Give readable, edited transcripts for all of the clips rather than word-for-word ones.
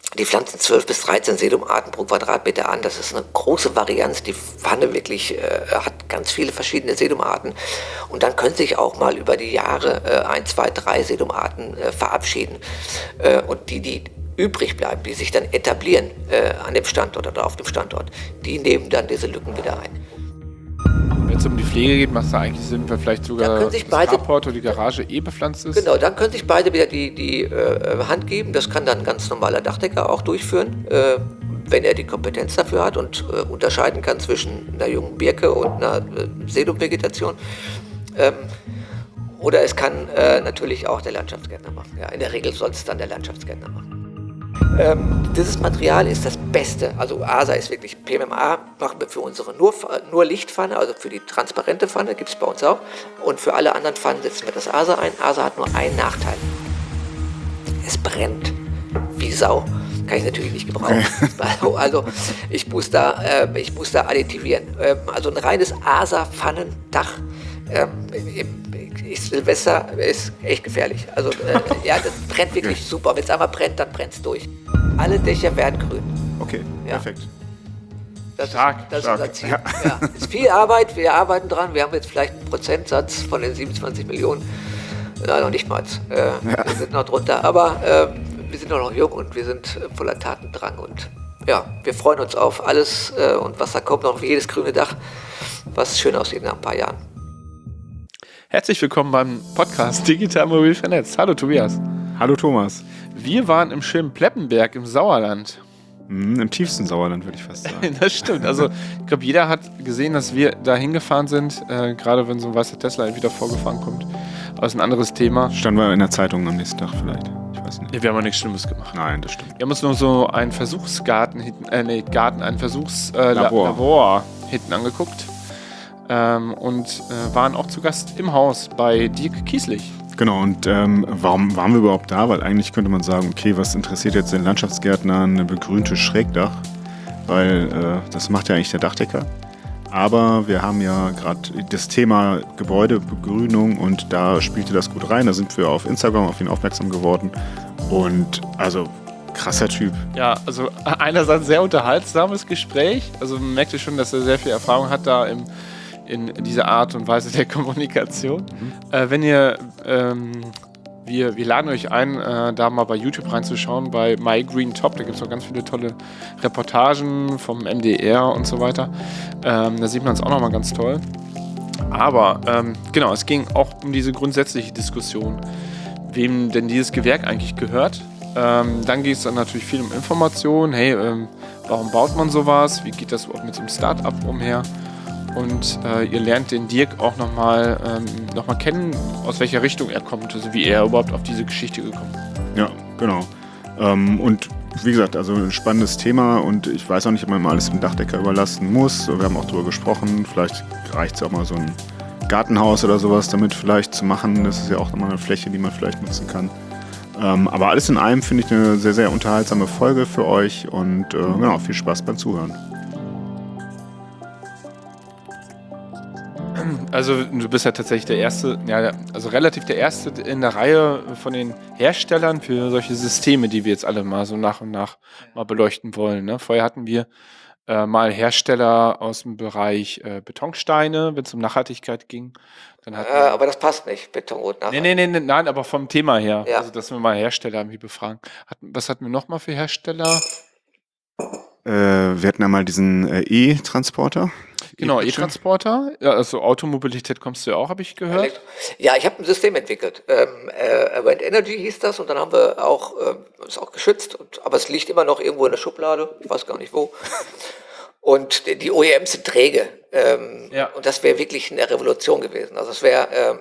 Die pflanzen 12 bis 13 Sedumarten pro Quadratmeter an. Das ist eine große Varianz. Die Pfanne wirklich hat ganz viele verschiedene Sedumarten. Und dann können sich auch mal über die Jahre 1, 2, 3 Sedumarten verabschieden. Und die übrig bleiben, die sich dann etablieren an dem Standort oder auf dem Standort, die nehmen dann diese Lücken wieder ein. Wenn es um die Pflege geht, macht es da eigentlich Sinn, weil vielleicht sogar das Carport oder die Garage bepflanzt ist? Genau, dann können sich beide wieder die Hand geben. Das kann dann ein ganz normaler Dachdecker auch durchführen, wenn er die Kompetenz dafür hat und unterscheiden kann zwischen einer jungen Birke und einer Sedumvegetation. Oder es kann natürlich auch der Landschaftsgärtner machen. Ja, in der Regel soll es dann der Landschaftsgärtner machen. Dieses Material ist das Beste. Also ASA ist wirklich, PMMA machen wir für unsere nur Lichtpfanne, also für die transparente Pfanne gibt es bei uns auch. Und für alle anderen Pfannen setzen wir das ASA ein. ASA hat nur einen Nachteil. Es brennt wie Sau. Kann ich natürlich nicht gebrauchen. Also ich muss da additivieren. Also ein reines ASA-Pfannendach Silvester ist echt gefährlich. Also ja, das brennt wirklich super. Wenn es einmal brennt, dann brennt es durch. Alle Dächer werden grün. Okay, perfekt. Das ist unser Ziel. Ja. Ist viel Arbeit, wir arbeiten dran. Wir haben jetzt vielleicht einen Prozentsatz von den 27 Millionen. Nein, noch nicht mal. Wir sind noch drunter. Aber wir sind noch jung und wir sind voller Tatendrang. Und ja, wir freuen uns auf alles und was da kommt, noch für jedes grüne Dach, was schön aussieht nach ein paar Jahren. Herzlich willkommen beim Podcast Digital Mobil Vernetzt. Hallo Tobias. Hallo Thomas. Wir waren im schönen Pleppenberg im Sauerland. Im tiefsten Sauerland, würde ich fast sagen. Das stimmt. Also ich glaube, jeder hat gesehen, dass wir da hingefahren sind, gerade wenn so ein weißer Tesla wieder vorgefahren kommt. Aber das ist ein anderes Thema. Standen wir in der Zeitung am nächsten Tag vielleicht. Ich weiß nicht. Ja, wir haben auch nichts Schlimmes gemacht. Nein, das stimmt. Wir haben uns nur so einen Versuchsgarten, ein Versuchslabor hinten angeguckt. Und waren auch zu Gast im Haus bei Dirk Kieslich. Genau, und warum waren wir überhaupt da? Weil eigentlich könnte man sagen, okay, was interessiert jetzt den Landschaftsgärtner ein begrüntes Schrägdach? Weil das macht ja eigentlich der Dachdecker. Aber wir haben ja gerade das Thema Gebäudebegrünung und da spielte das gut rein. Da sind wir auf Instagram auf ihn aufmerksam geworden. Und also krasser Typ. Ja, also einerseits sehr unterhaltsames Gespräch. Also man merkte schon, dass er sehr viel Erfahrung hat da in dieser Art und Weise der Kommunikation. Wenn ihr, wir laden euch ein, da mal bei YouTube reinzuschauen, bei My Green Top, da gibt es auch ganz viele tolle Reportagen vom MDR und so weiter. Da sieht man es auch nochmal ganz toll. Aber genau, es ging auch um diese grundsätzliche Diskussion, wem denn dieses Gewerk eigentlich gehört. Dann geht es dann natürlich viel um Informationen. Hey, warum baut man sowas? Wie geht das überhaupt mit so einem Start-up umher? Und ihr lernt den Dirk auch nochmal kennen, aus welcher Richtung er kommt, also wie er überhaupt auf diese Geschichte gekommen ist. Ja, genau. Und wie gesagt, also ein spannendes Thema und ich weiß auch nicht, ob man mal alles dem Dachdecker überlassen muss. Wir haben auch darüber gesprochen, vielleicht reicht es auch mal so ein Gartenhaus oder sowas damit vielleicht zu machen. Das ist ja auch nochmal eine Fläche, die man vielleicht nutzen kann. Aber alles in allem finde ich eine sehr, sehr unterhaltsame Folge für euch und genau, viel Spaß beim Zuhören. Also du bist ja tatsächlich der Erste, also relativ der Erste in der Reihe von den Herstellern für solche Systeme, die wir jetzt alle mal so nach und nach mal beleuchten wollen. Ne? Vorher hatten wir mal Hersteller aus dem Bereich Betonsteine, wenn es um Nachhaltigkeit ging. Dann aber das passt nicht, Beton und Nachhaltigkeit. Nein, aber vom Thema her. Ja. Also, dass wir mal Hersteller irgendwie befragen. Was hatten wir noch mal für Hersteller? Wir hatten ja mal diesen E-Transporter. Genau, E-Transporter. Ja, also Automobilität kommst du ja auch, habe ich gehört. Ja, ich habe ein System entwickelt. Wind Energy hieß das und dann haben wir auch, ist auch geschützt, aber es liegt immer noch irgendwo in der Schublade, ich weiß gar nicht wo. Und die OEMs sind träge. Und das wäre wirklich eine Revolution gewesen. Also es wäre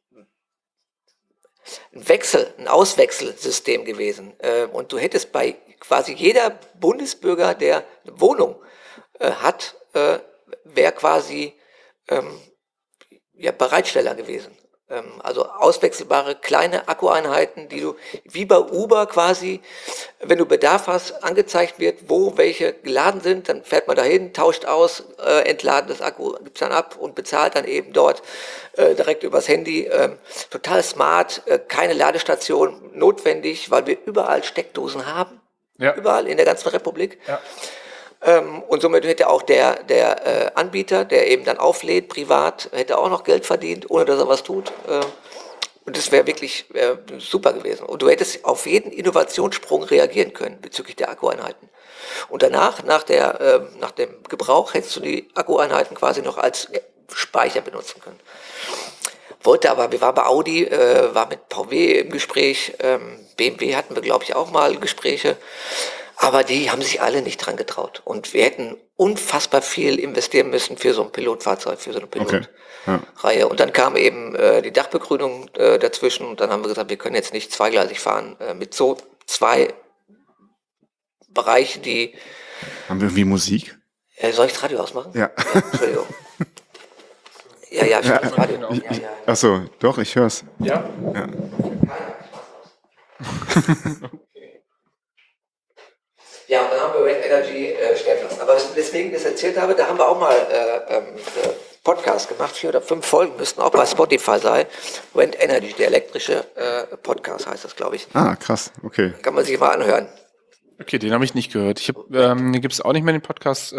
ein Auswechselsystem gewesen. Und du hättest bei quasi jeder Bundesbürger, der eine Wohnung hat, wäre quasi Bereitsteller gewesen. Also auswechselbare kleine Akkueinheiten, die du wie bei Uber quasi, wenn du Bedarf hast, angezeigt wird, wo welche geladen sind, dann fährt man dahin, tauscht aus, entladen das Akku, gibt es dann ab und bezahlt dann eben dort direkt übers Handy. Total smart, keine Ladestation notwendig, weil wir überall Steckdosen haben. Ja. überall in der ganzen Republik. Ja. Und somit hätte auch der Anbieter, der eben dann auflädt, privat, hätte auch noch Geld verdient, ohne dass er was tut. Und das wäre wirklich super gewesen. Und du hättest auf jeden Innovationssprung reagieren können bezüglich der Akkueinheiten. Und danach, nach dem Gebrauch, hättest du die Akkueinheiten quasi noch als Speicher benutzen können. Wir waren bei Audi, war mit VW im Gespräch, BMW hatten wir, glaube ich, auch mal Gespräche. Aber die haben sich alle nicht dran getraut. Und wir hätten unfassbar viel investieren müssen für so ein Pilotfahrzeug, für so eine Pilotreihe. Und dann kam eben die Dachbegrünung dazwischen. Und dann haben wir gesagt, wir können jetzt nicht zweigleisig fahren mit so zwei Bereichen, die... Haben wir irgendwie Musik? Soll ich das Radio ausmachen? Ja. Entschuldigung. Ja, ich das Radio. Achso, doch, ich hör's. Ja? Ja. Ja, und dann haben wir Wind Energy stellen lassen. Aber weswegen ich das erzählt habe, da haben wir auch mal Podcast gemacht, 4 oder 5 Folgen, müssten auch bei Spotify sein. Wind Energy, der elektrische Podcast heißt das, glaube ich. Ah, krass, okay. Kann man sich mal anhören. Okay, den habe ich nicht gehört. Den gibt es auch nicht mehr, den Podcast.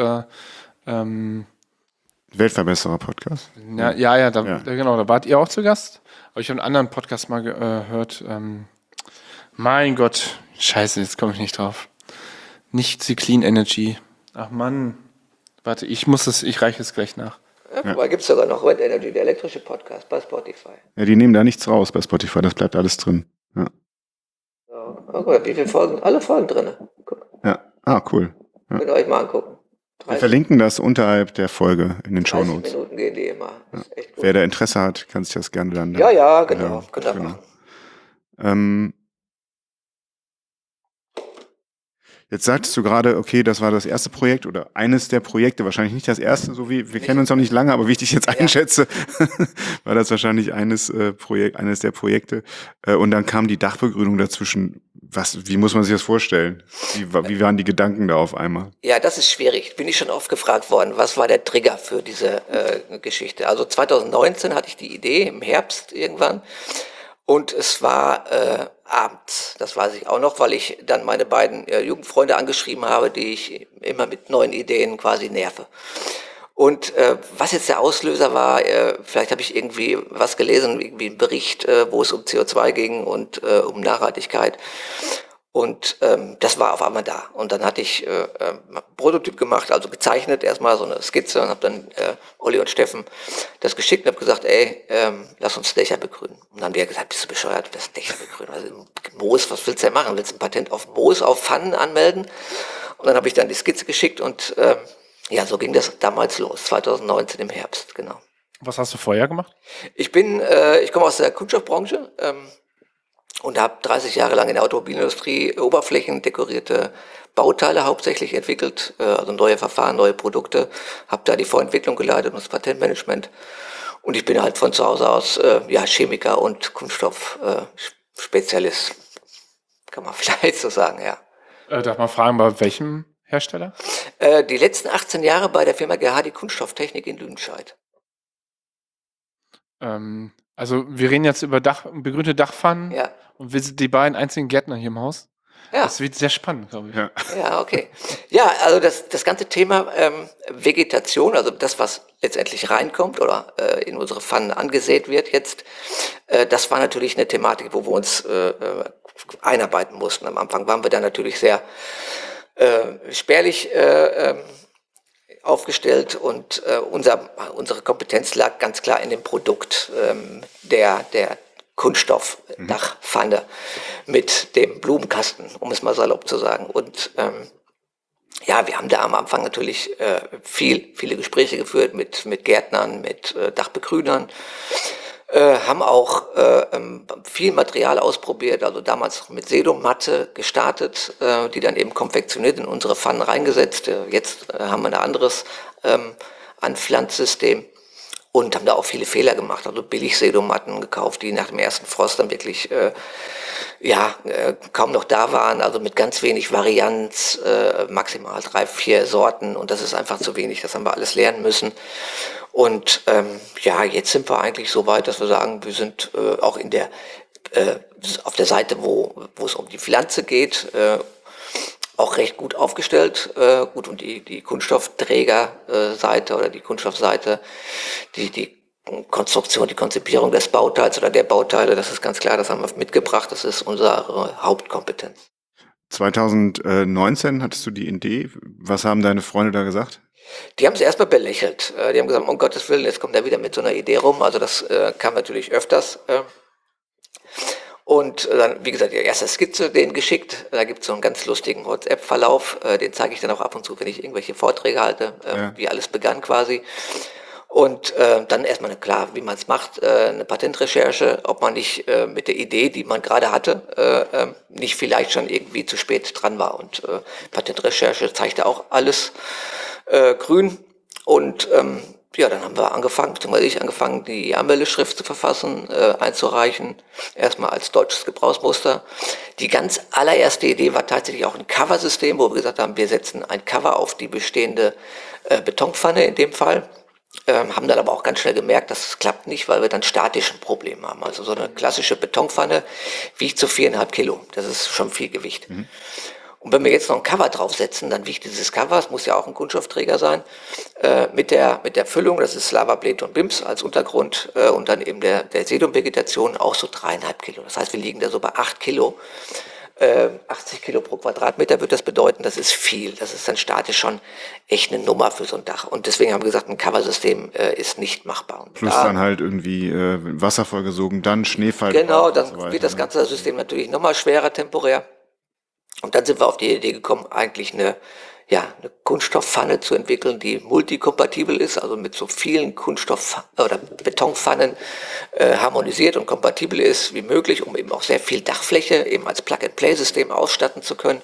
Weltverbesserer-Podcast. Ja, genau, da wart ihr auch zu Gast. Aber ich habe einen anderen Podcast mal gehört. Mein Gott, scheiße, jetzt komme ich nicht drauf. Nicht die Clean Energy. Ach Mann. Warte, ich reiche es gleich nach. Ja, wobei gibt es sogar noch Wind Energy, der elektrische Podcast bei Spotify. Ja, die nehmen da nichts raus bei Spotify, das bleibt alles drin. Ja. So, oh Gott, wie viele Folgen? Alle Folgen drin. Guck, Ja, cool. Ja. könnt ihr euch mal angucken. Wir verlinken das unterhalb der Folge in den 30 Shownotes. Minuten gehen die immer. Das ist echt gut. Wer da Interesse hat, kann sich das gerne dann... Ja, genau. Könnt ihr machen. Jetzt sagtest du gerade, okay, das war das erste Projekt oder eines der Projekte, wahrscheinlich nicht das erste, so wie wir kennen uns noch nicht lange, aber wie ich dich jetzt einschätze, war das wahrscheinlich eines der Projekte. Und dann kam die Dachbegrünung dazwischen. Wie muss man sich das vorstellen? Wie waren die Gedanken da auf einmal? Ja, das ist schwierig. Bin ich schon oft gefragt worden, was war der Trigger für diese Geschichte? Also 2019 hatte ich die Idee, im Herbst irgendwann. Und es war abends, das weiß ich auch noch, weil ich dann meine beiden Jugendfreunde angeschrieben habe, die ich immer mit neuen Ideen quasi nerve. Und was jetzt der Auslöser war, vielleicht habe ich irgendwie was gelesen, irgendwie einen Bericht, wo es um CO2 ging und um Nachhaltigkeit. Und das war auf einmal da. Und dann hatte ich einen Prototyp gemacht, also gezeichnet, erstmal so eine Skizze und habe dann Olli und Steffen das geschickt und habe gesagt, lass uns Dächer begrünen. Und dann haben die gesagt, bist du bescheuert, das Dächer begrünen? Also Moos, was willst du denn machen? Willst du ein Patent auf Moos, auf Pfannen anmelden? Und dann habe ich dann die Skizze geschickt und so ging das damals los, 2019 im Herbst, genau. Was hast du vorher gemacht? Ich komme aus der Kunststoffbranche, und habe 30 Jahre lang in der Automobilindustrie oberflächendekorierte Bauteile hauptsächlich entwickelt, also neue Verfahren, neue Produkte, habe da die Vorentwicklung geleitet und das Patentmanagement. Und ich bin halt von zu Hause aus Chemiker und Kunststoffspezialist, kann man vielleicht so sagen, ja. Darf man fragen, bei welchem Hersteller? Die letzten 18 Jahre bei der Firma Gerhardi Kunststofftechnik in Lüdenscheid. Also wir reden jetzt über begrünte Dachpfannen. Ja. Und wir sind die beiden einzigen Gärtner hier im Haus. Ja. Das wird sehr spannend, glaube ich. Ja, okay. Ja, also das ganze Thema Vegetation, also das, was letztendlich reinkommt oder in unsere Pfannen angesät wird jetzt, das war natürlich eine Thematik, wo wir uns einarbeiten mussten. Am Anfang waren wir da natürlich sehr spärlich aufgestellt und unsere Kompetenz lag ganz klar in dem Produkt der Kunststoffdachpfanne mit dem Blumenkasten, um es mal salopp zu sagen. Und wir haben da am Anfang natürlich viele Gespräche geführt mit Gärtnern, mit Dachbegrünern, haben auch viel Material ausprobiert, also damals mit Sedomatte gestartet, die dann eben konfektioniert in unsere Pfannen reingesetzt. Jetzt haben wir ein anderes Anpflanzsystem und haben da auch viele Fehler gemacht, also billig Sedomatten gekauft, die nach dem ersten Frost dann wirklich kaum noch da waren, also mit ganz wenig Varianz, maximal 3, 4 Sorten und das ist einfach zu wenig, das haben wir alles lernen müssen. Und jetzt sind wir eigentlich so weit, dass wir sagen, wir sind auch auf der Seite, wo es um die Pflanze geht, auch recht gut aufgestellt. Gut, und die Kunststoffträgerseite oder die Kunststoffseite, die Konstruktion, die Konzipierung des Bauteils oder der Bauteile, das ist ganz klar, das haben wir mitgebracht, das ist unsere Hauptkompetenz. 2019 hattest du die Idee. Was haben deine Freunde da gesagt? Die haben es erstmal belächelt. Die haben gesagt, um Gottes Willen, jetzt kommt er wieder mit so einer Idee rum. Also das kam natürlich öfters. Und dann, wie gesagt, die erste Skizze denen geschickt. Da gibt es so einen ganz lustigen WhatsApp-Verlauf. Den zeige ich dann auch ab und zu, wenn ich irgendwelche Vorträge halte, wie alles begann quasi. Und dann erstmal klar, wie man es macht, eine Patentrecherche, ob man nicht mit der Idee, die man gerade hatte, nicht vielleicht schon irgendwie zu spät dran war. Und Patentrecherche zeigte auch alles grün. Und ja, dann haben wir angefangen, beziehungsweise ich angefangen, die Anmeldeschrift zu verfassen, einzureichen. Erstmal als deutsches Gebrauchsmuster. Die ganz allererste Idee war tatsächlich auch ein Coversystem, wo wir gesagt haben, wir setzen ein Cover auf die bestehende Betonpfanne in dem Fall. Haben dann aber auch ganz schnell gemerkt, dass es klappt nicht, weil wir dann statische Probleme haben. Also so eine klassische Betonpfanne wiegt so 4,5 Kilo. Das ist schon viel Gewicht. Und wenn wir jetzt noch ein Cover draufsetzen, dann wiegt dieses Cover, es muss ja auch ein Kunststoffträger sein, mit der Füllung, das ist Lava, Blät und Bims als Untergrund und dann eben der Sedumvegetation auch so 3,5 Kilo. Das heißt, wir liegen da so bei 8 Kilo. 80 Kilo pro Quadratmeter wird das bedeuten, das ist viel. Das ist dann statisch schon echt eine Nummer für so ein Dach. Und deswegen haben wir gesagt, ein Coversystem ist nicht machbar. Und Plus dann halt irgendwie Wasser vollgesogen, dann Schneefall. Genau, dann wird das ganze System natürlich nochmal schwerer temporär. Und dann sind wir auf die Idee gekommen, eigentlich eine Kunststoffpfanne zu entwickeln, die multikompatibel ist, also mit so vielen oder Betonpfannen harmonisiert und kompatibel ist wie möglich, um eben auch sehr viel Dachfläche eben als Plug-and-Play-System ausstatten zu können.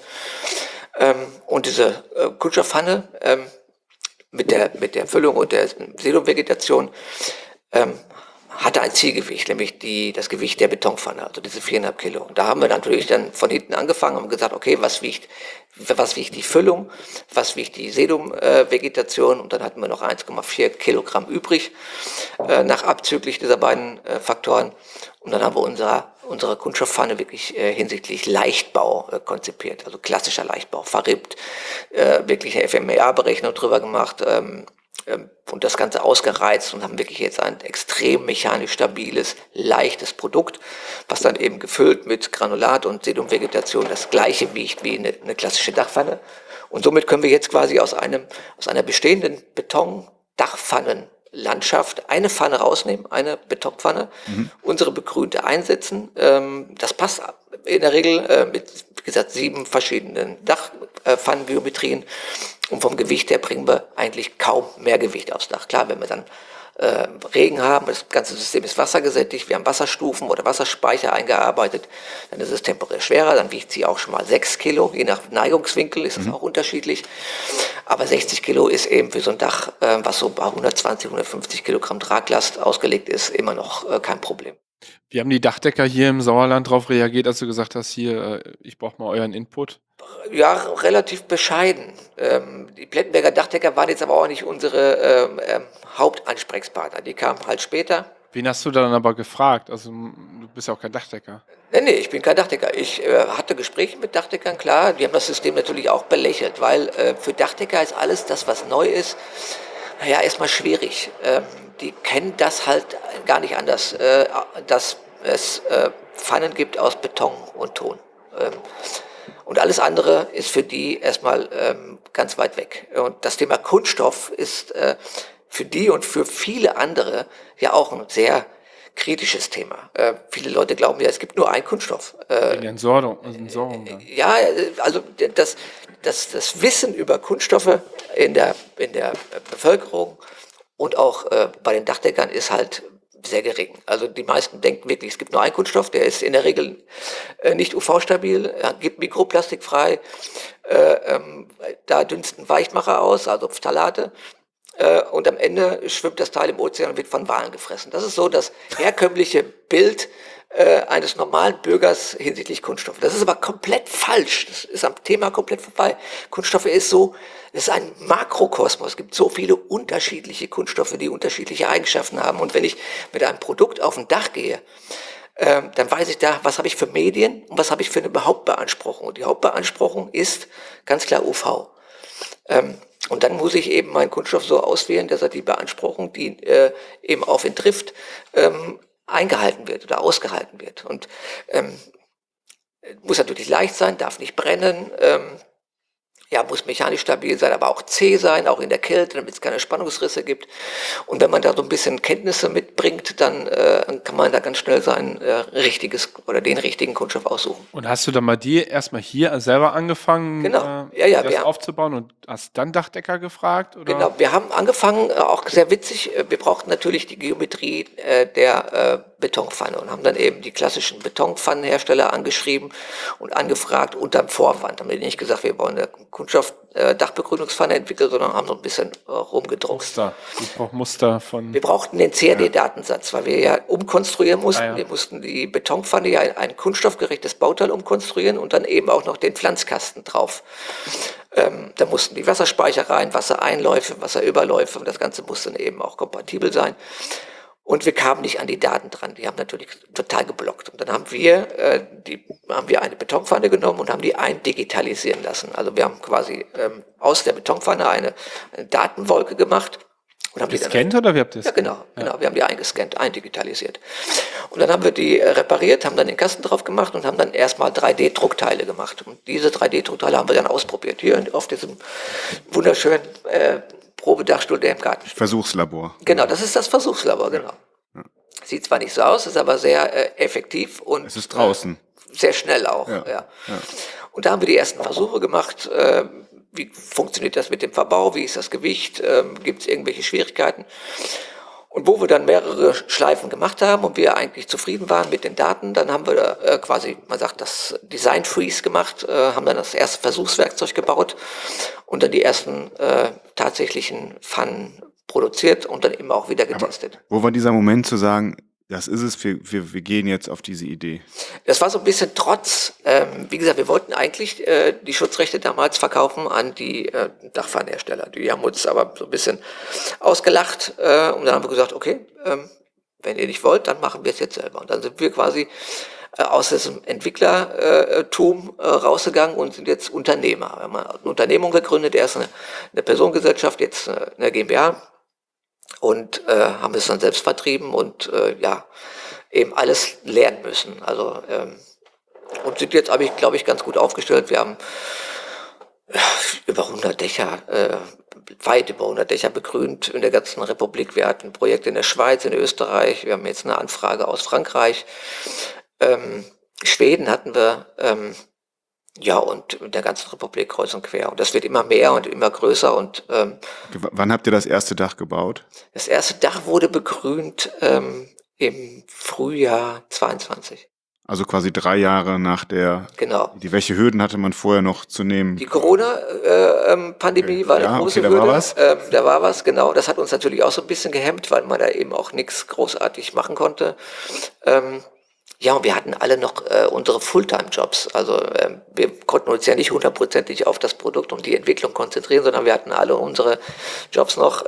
Und diese Kunststoffpfanne mit der Füllung und der Sedumvegetation hatte ein Zielgewicht, nämlich das Gewicht der Betonpfanne, also diese 4,5 Kilo. Und da haben wir natürlich dann von hinten angefangen und gesagt, okay, was wiegt die Füllung, was wiegt die Sedumvegetation, und dann hatten wir noch 1,4 Kilogramm übrig, nach abzüglich dieser beiden Faktoren. Und dann haben wir unsere Kunststoffpfanne wirklich hinsichtlich Leichtbau konzipiert, also klassischer Leichtbau, verrippt, wirklich eine FMEA-Berechnung drüber gemacht, und das Ganze ausgereizt und haben wirklich jetzt ein extrem mechanisch stabiles, leichtes Produkt, was dann eben gefüllt mit Granulat und Sedumvegetation das gleiche wiegt wie eine klassische Dachpfanne. Und somit können wir jetzt quasi aus einer bestehenden Beton-Dachpfannenlandschaft eine Pfanne rausnehmen, eine Betonpfanne, unsere begrünte einsetzen. Das passt in der Regel mit, wie gesagt, 7 verschiedenen Dachpfannengeometrien. Und vom Gewicht her bringen wir eigentlich kaum mehr Gewicht aufs Dach. Klar, wenn wir dann Regen haben, das ganze System ist wassergesättigt, wir haben Wasserstufen oder Wasserspeicher eingearbeitet, dann ist es temporär schwerer, dann wiegt sie auch schon mal 6 Kilo, je nach Neigungswinkel ist es auch unterschiedlich. Aber 60 Kilo ist eben für so ein Dach, was so bei 120, 150 Kilogramm Traglast ausgelegt ist, immer noch kein Problem. Wie haben die Dachdecker hier im Sauerland darauf reagiert, als du gesagt hast, hier, ich brauche mal euren Input? Ja, relativ bescheiden. Die Plettenberger Dachdecker waren jetzt aber auch nicht unsere Hauptansprechpartner. Die kamen halt später. Wen hast du dann aber gefragt? Also du bist ja auch kein Dachdecker. Nee, ich bin kein Dachdecker. Ich hatte Gespräche mit Dachdeckern, klar. Die haben das System natürlich auch belächelt, weil für Dachdecker ist alles das, was neu ist, naja, erstmal schwierig. Die kennen das halt gar nicht anders, dass es Pfannen gibt aus Beton und Ton. Und alles andere ist für die erstmal ganz weit weg. Und das Thema Kunststoff ist für die und für viele andere ja auch ein sehr kritisches Thema. Viele Leute glauben ja, es gibt nur einen Kunststoff. Wegen der Entsorgung dann. Ja, also das Wissen über Kunststoffe in der Bevölkerung und auch bei den Dachdeckern ist halt sehr gering. Also die meisten denken wirklich, es gibt nur einen Kunststoff, der ist in der Regel nicht UV-stabil, gibt Mikroplastik frei, da dünsten Weichmacher aus, also Phthalate, und am Ende schwimmt das Teil im Ozean und wird von Walen gefressen. Das ist so das herkömmliche Bild eines normalen Bürgers hinsichtlich Kunststoff. Das ist aber komplett falsch. Das ist am Thema komplett vorbei. Kunststoffe ist ein Makrokosmos. Es gibt so viele unterschiedliche Kunststoffe, die unterschiedliche Eigenschaften haben. Und wenn ich mit einem Produkt auf ein Dach gehe, dann weiß ich was habe ich für Medien und was habe ich für eine Hauptbeanspruchung. Und die Hauptbeanspruchung ist ganz klar UV. Und dann muss ich eben meinen Kunststoff so auswählen, dass er die Beanspruchung, die eben auf ihn trifft, eingehalten wird oder ausgehalten wird. Und muss natürlich leicht sein, darf nicht brennen, muss mechanisch stabil sein, aber auch zäh sein, auch in der Kälte, damit es keine Spannungsrisse gibt. Und wenn man da so ein bisschen Kenntnisse mitbringt, dann kann man da ganz schnell sein richtiges oder den richtigen Kunststoff aussuchen. Und hast du dann mal erstmal hier selber angefangen, Genau. das aufzubauen und hast dann Dachdecker gefragt? Oder? Genau, wir haben angefangen, auch sehr witzig, wir brauchten natürlich die Geometrie der Betonpfanne und haben dann eben die klassischen Betonpfannenhersteller angeschrieben und angefragt unterm Vorwand. Haben wir nicht gesagt, wir wollen eine Kunststoff-Dachbegrünungspfanne entwickeln, sondern haben so ein bisschen rumgedruckt. Muster von... Wir brauchten den CAD-Datensatz, weil wir ja umkonstruieren mussten. Ja. Wir mussten die Betonpfanne ja in ein kunststoffgerechtes Bauteil umkonstruieren und dann eben auch noch den Pflanzkasten drauf. Da mussten die Wasserspeicher rein, Wassereinläufe, Wasserüberläufe und das Ganze musste dann eben auch kompatibel sein. Und wir kamen nicht an die Daten dran. Die haben natürlich total geblockt. Und dann haben wir eine Betonpfanne genommen und haben die eindigitalisieren lassen. Also wir haben quasi aus der Betonpfanne eine Datenwolke gemacht. Und haben die gescannt oder wie habt ihr das? Ja, genau. Wir haben die eingescannt, eindigitalisiert. Und dann haben wir die repariert, haben dann den Kasten drauf gemacht und haben dann erstmal 3D-Druckteile gemacht. Und diese 3D-Druckteile haben wir dann ausprobiert. Hier auf diesem wunderschönen Probedachstuhl, der im Garten steht. Versuchslabor. Genau, das ist das Versuchslabor, genau. Ja. Sieht zwar nicht so aus, ist aber sehr effektiv und es ist draußen. Sehr schnell auch. Ja. Und da haben wir die ersten Versuche gemacht. Wie funktioniert das mit dem Verbau? Wie ist das Gewicht? Gibt es irgendwelche Schwierigkeiten? Und wo wir dann mehrere Schleifen gemacht haben und wir eigentlich zufrieden waren mit den Daten, dann haben wir quasi, man sagt, das Design Freeze gemacht, haben dann das erste Versuchswerkzeug gebaut und dann die ersten tatsächlichen Pfannen produziert und dann eben auch wieder getestet. Aber wo war dieser Moment zu sagen, das ist es, wir gehen jetzt auf diese Idee? Das war so ein bisschen Trotz. Wie gesagt, wir wollten eigentlich die Schutzrechte damals verkaufen an die Dachpfannenhersteller. Die haben uns aber so ein bisschen ausgelacht und dann haben wir gesagt, okay, wenn ihr nicht wollt, dann machen wir es jetzt selber. Und dann sind wir quasi aus diesem Entwicklertum rausgegangen und sind jetzt Unternehmer. Wir haben eine Unternehmung gegründet, erst eine Personengesellschaft, jetzt eine GmbH. Und haben es dann selbst vertrieben und eben alles lernen müssen. Also und sind jetzt, glaube ich, ganz gut aufgestellt. Wir haben über 100 Dächer, weit über 100 Dächer begrünt in der ganzen Republik. Wir hatten Projekte in der Schweiz, in Österreich. Wir haben jetzt eine Anfrage aus Frankreich. Schweden hatten wir. Und in der ganzen Republik kreuz und quer. Und das wird immer mehr und immer größer. Und wann habt ihr das erste Dach gebaut? Das erste Dach wurde begrünt im Frühjahr 22. Also quasi 3 Jahre nach der... Genau. Welche Hürden hatte man vorher noch zu nehmen? Die Corona-Pandemie war eine große Hürde. Da war was. Da war was, genau. Das hat uns natürlich auch so ein bisschen gehemmt, weil man da eben auch nichts großartig machen konnte. Und wir hatten alle noch unsere Fulltime-Jobs. Also wir konnten uns ja nicht 100%ig auf das Produkt und die Entwicklung konzentrieren, sondern wir hatten alle unsere Jobs noch.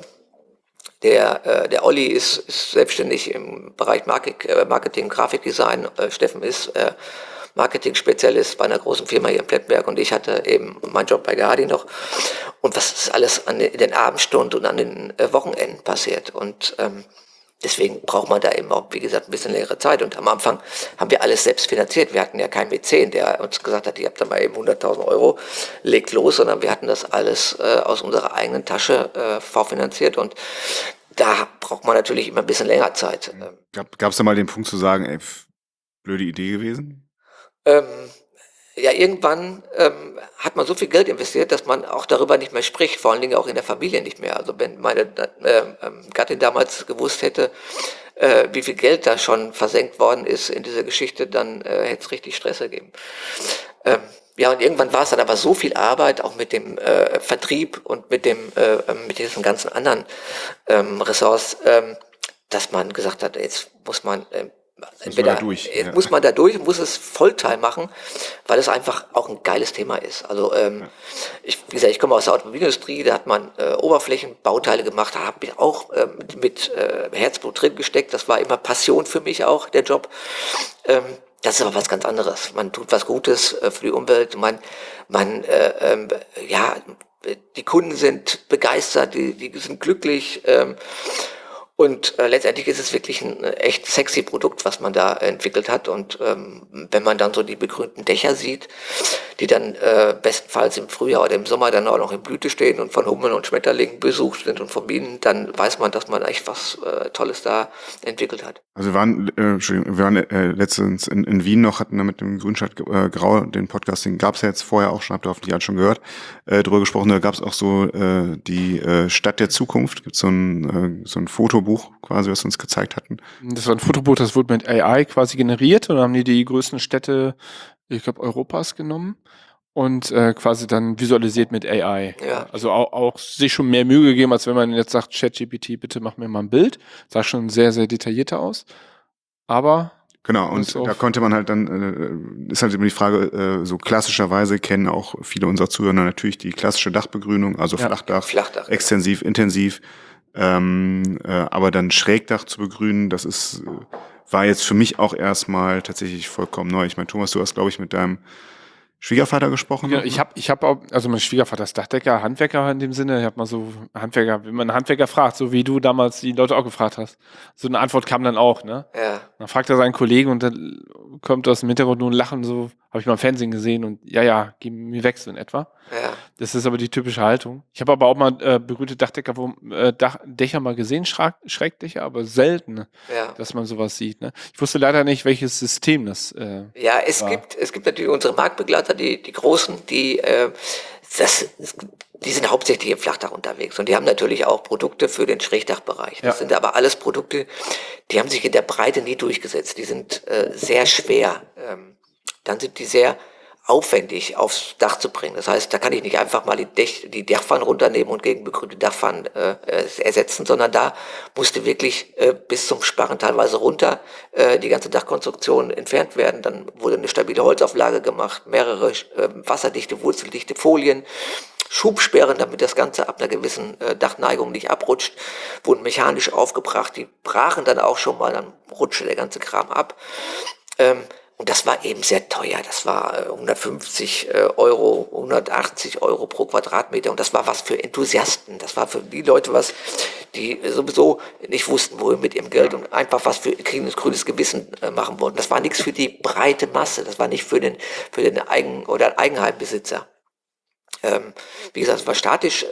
Der Olli ist selbstständig im Bereich Marketing, Grafikdesign. Steffen ist Marketing-Spezialist bei einer großen Firma hier in Plettenberg und ich hatte eben meinen Job bei Gadi noch. Und was ist alles in den Abendstunden und an den Wochenenden passiert. Und deswegen braucht man da eben auch, wie gesagt, ein bisschen längere Zeit. Und am Anfang haben wir alles selbst finanziert. Wir hatten ja keinen Mäzen, der uns gesagt hat, ihr habt da mal eben 100.000 Euro, legt los, sondern wir hatten das alles aus unserer eigenen Tasche vorfinanziert. Und da braucht man natürlich immer ein bisschen länger Zeit. Gab es da mal den Punkt zu sagen, ey, blöde Idee gewesen? Irgendwann hat man so viel Geld investiert, dass man auch darüber nicht mehr spricht, vor allen Dingen auch in der Familie nicht mehr. Also wenn meine Gattin damals gewusst hätte, wie viel Geld da schon versenkt worden ist in dieser Geschichte, dann hätte es richtig Stress gegeben. Und irgendwann war es dann aber so viel Arbeit, auch mit dem Vertrieb und mit diesen ganzen anderen Ressorts, dass man gesagt hat, jetzt muss man entweder muss man da durch, muss es Volltime machen, weil es einfach auch ein geiles Thema ist. Also wie gesagt, ich komme aus der Automobilindustrie, da hat man Oberflächenbauteile gemacht, da habe ich auch mit Herzblut drin gesteckt. Das war immer Passion für mich auch, der Job. Das ist aber was ganz anderes. Man tut was Gutes für die Umwelt. Die Kunden sind begeistert, die sind glücklich. Und letztendlich ist es wirklich ein echt sexy Produkt, was man da entwickelt hat. Und wenn man dann so die begrünten Dächer sieht, die dann bestenfalls im Frühjahr oder im Sommer dann auch noch in Blüte stehen und von Hummeln und Schmetterlingen besucht sind und von Bienen, dann weiß man, dass man echt was Tolles da entwickelt hat. Also wir waren letztens in Wien noch, hatten da mit dem Grünstadt Grau den Podcast, den gab es ja jetzt vorher auch schon, habt ihr hoffentlich schon gehört, drüber gesprochen. Da gab es auch so die Stadt der Zukunft, gibt so ein Fotobuch quasi, was wir uns gezeigt hatten. Das war ein Fotobuch, das wurde mit AI quasi generiert und dann haben die größten Städte, ich glaube, Europas genommen und quasi dann visualisiert mit AI. Ja. Also auch sich schon mehr Mühe gegeben, als wenn man jetzt sagt, ChatGPT, bitte mach mir mal ein Bild. Sah schon sehr, sehr detaillierter aus. Aber genau, und da konnte man halt dann, ist halt immer die Frage, so klassischerweise kennen auch viele unserer Zuhörer natürlich die klassische Dachbegrünung, also Flachdach, extensiv, intensiv. Aber dann Schrägdach zu begrünen, war jetzt für mich auch erstmal tatsächlich vollkommen neu. Ich meine, Thomas, du hast, glaube ich, mit deinem Schwiegervater gesprochen? Ja, ich hab auch, also mein Schwiegervater ist Dachdecker, Handwerker in dem Sinne. Ich habe mal so Handwerker, wenn man einen Handwerker fragt, so wie du damals die Leute auch gefragt hast. So eine Antwort kam dann auch, ne? Ja. Dann fragt er seinen Kollegen und dann kommt aus dem Hintergrund nur ein Lachen, so, habe ich mal im Fernsehen gesehen und ja, geh mir weg so in etwa. Ja. Das ist aber die typische Haltung. Ich habe aber auch mal begrünte Dächer mal gesehen, Schrägdächer, aber selten, dass man sowas sieht. Ne? Ich wusste leider nicht, welches System das es gibt natürlich unsere Marktbegleiter, die Großen, die sind hauptsächlich im Flachdach unterwegs und die haben natürlich auch Produkte für den Schrägdachbereich. Das sind aber alles Produkte, die haben sich in der Breite nie durchgesetzt. Die sind sehr schwer. Dann sind die sehr aufwendig aufs Dach zu bringen. Das heißt, da kann ich nicht einfach mal die Dachpfannen runternehmen und gegen begrünte Dachpfannen ersetzen, sondern da musste wirklich bis zum Sparren teilweise runter die ganze Dachkonstruktion entfernt werden. Dann wurde eine stabile Holzauflage gemacht, mehrere wasserdichte, wurzeldichte Folien, Schubsperren, damit das Ganze ab einer gewissen Dachneigung nicht abrutscht, wurden mechanisch aufgebracht. Die brachen dann auch schon mal, dann rutschte der ganze Kram ab. Und das war eben sehr teuer. Das war 150 Euro, 180 Euro pro Quadratmeter. Und das war was für Enthusiasten. Das war für die Leute was, die sowieso nicht wussten, wohin mit ihrem Geld und einfach was für grünes Gewissen machen wollten. Das war nichts für die breite Masse. Das war nicht für den Eigenheimbesitzer. Wie gesagt, es war statisch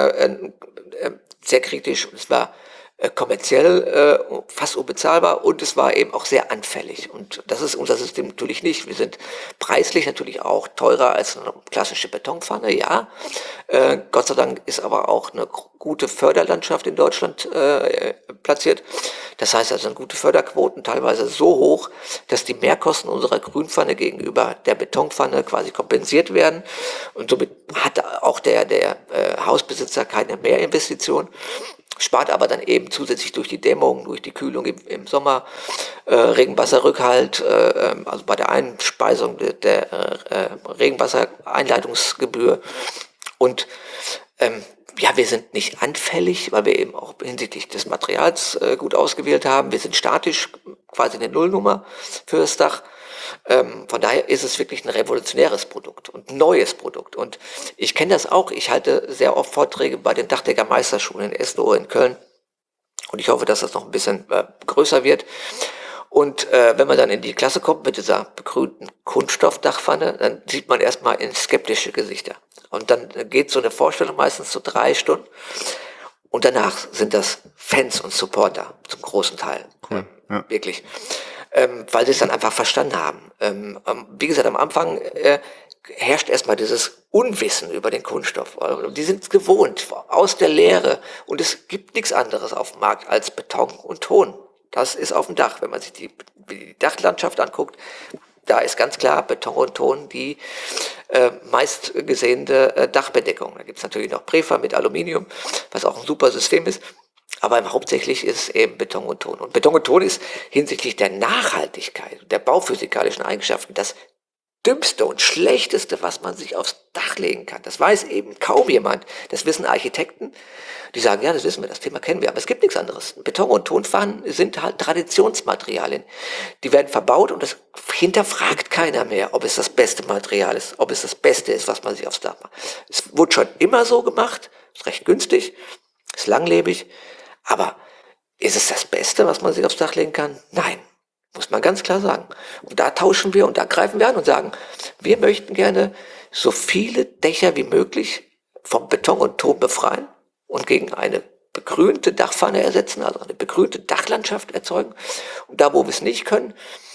sehr kritisch. Es war kommerziell fast unbezahlbar und es war eben auch sehr anfällig. Und das ist unser System natürlich nicht. Wir sind preislich natürlich auch teurer als eine klassische Betonpfanne, ja. Gott sei Dank ist aber auch eine gute Förderlandschaft in Deutschland platziert. Das heißt also, gute Förderquoten, teilweise so hoch, dass die Mehrkosten unserer Grünpfanne gegenüber der Betonpfanne quasi kompensiert werden. Und somit hat auch der Hausbesitzer keine Mehrinvestition. Spart aber dann eben zusätzlich durch die Dämmung, durch die Kühlung im Sommer, Regenwasserrückhalt, also bei der Einspeisung der Regenwassereinleitungsgebühr. Und wir sind nicht anfällig, weil wir eben auch hinsichtlich des Materials gut ausgewählt haben. Wir sind statisch, quasi eine Nullnummer für das Dach. Von daher ist es wirklich ein revolutionäres Produkt und ein neues Produkt. Und ich kenne das auch. Ich halte sehr oft Vorträge bei den Dachdeckermeisterschulen in Eslohe in Köln. Und ich hoffe, dass das noch ein bisschen größer wird. Und wenn man dann in die Klasse kommt mit dieser begrünten Kunststoffdachpfanne, dann sieht man erstmal in skeptische Gesichter. Und dann geht so eine Vorstellung meistens so 3 Stunden. Und danach sind das Fans und Supporter zum großen Teil. Cool. Ja. Wirklich. Weil sie es dann einfach verstanden haben. Wie gesagt, am Anfang herrscht erstmal dieses Unwissen über den Kunststoff. Die sind es gewohnt, aus der Lehre. Und es gibt nichts anderes auf dem Markt als Beton und Ton. Das ist auf dem Dach. Wenn man sich die Dachlandschaft anguckt, da ist ganz klar Beton und Ton die meist gesehene Dachbedeckung. Da gibt es natürlich noch Prefa mit Aluminium, was auch ein super System ist. Aber hauptsächlich ist es eben Beton und Ton. Und Beton und Ton ist hinsichtlich der Nachhaltigkeit, der bauphysikalischen Eigenschaften das Dümmste und Schlechteste, was man sich aufs Dach legen kann. Das weiß eben kaum jemand. Das wissen Architekten. Die sagen, ja, das wissen wir, das Thema kennen wir. Aber es gibt nichts anderes. Beton- und Tonpfannen sind halt Traditionsmaterialien. Die werden verbaut und das hinterfragt keiner mehr, ob es das beste Material ist, ob es das Beste ist, was man sich aufs Dach macht. Es wurde schon immer so gemacht, ist recht günstig, ist langlebig. Aber ist es das Beste, was man sich aufs Dach legen kann? Nein. Muss man ganz klar sagen. Und da tauschen wir und da greifen wir an und sagen, wir möchten gerne so viele Dächer wie möglich vom Beton und Ton befreien und gegen eine begrünte Dachpfanne ersetzen, also eine begrünte Dachlandschaft erzeugen. Und da, wo wir es nicht können,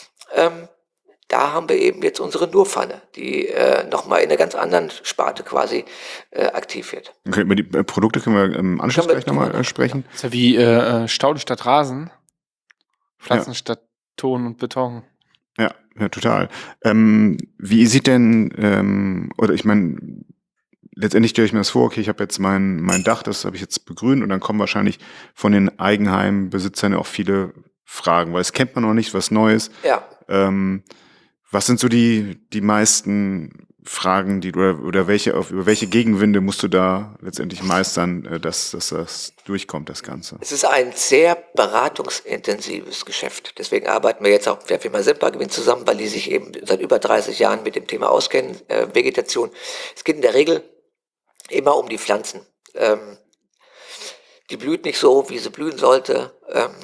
da haben wir eben jetzt unsere Nurpfanne, die nochmal in einer ganz anderen Sparte quasi aktiv wird. Okay, über die Produkte können wir im Anschluss gleich nochmal sprechen. Das ist ja wie Stauden statt Rasen, Pflanzen statt Ton und Beton. Ja, total. Wie sieht denn, oder ich meine, letztendlich stelle ich mir das vor, okay, ich habe jetzt mein Dach, das habe ich jetzt begrünt und dann kommen wahrscheinlich von den Eigenheimbesitzern auch viele Fragen, weil es kennt man noch nicht, was Neues. Ja. Was sind so die meisten Fragen, oder über welche Gegenwinde musst du da letztendlich meistern, dass das durchkommt, das Ganze? Es ist ein sehr beratungsintensives Geschäft. Deswegen arbeiten wir jetzt auch mit der Firma Sempergewinn zusammen, weil die sich eben seit über 30 Jahren mit dem Thema auskennen, Vegetation. Es geht in der Regel immer um die Pflanzen. Die blüht nicht so, wie sie blühen sollte,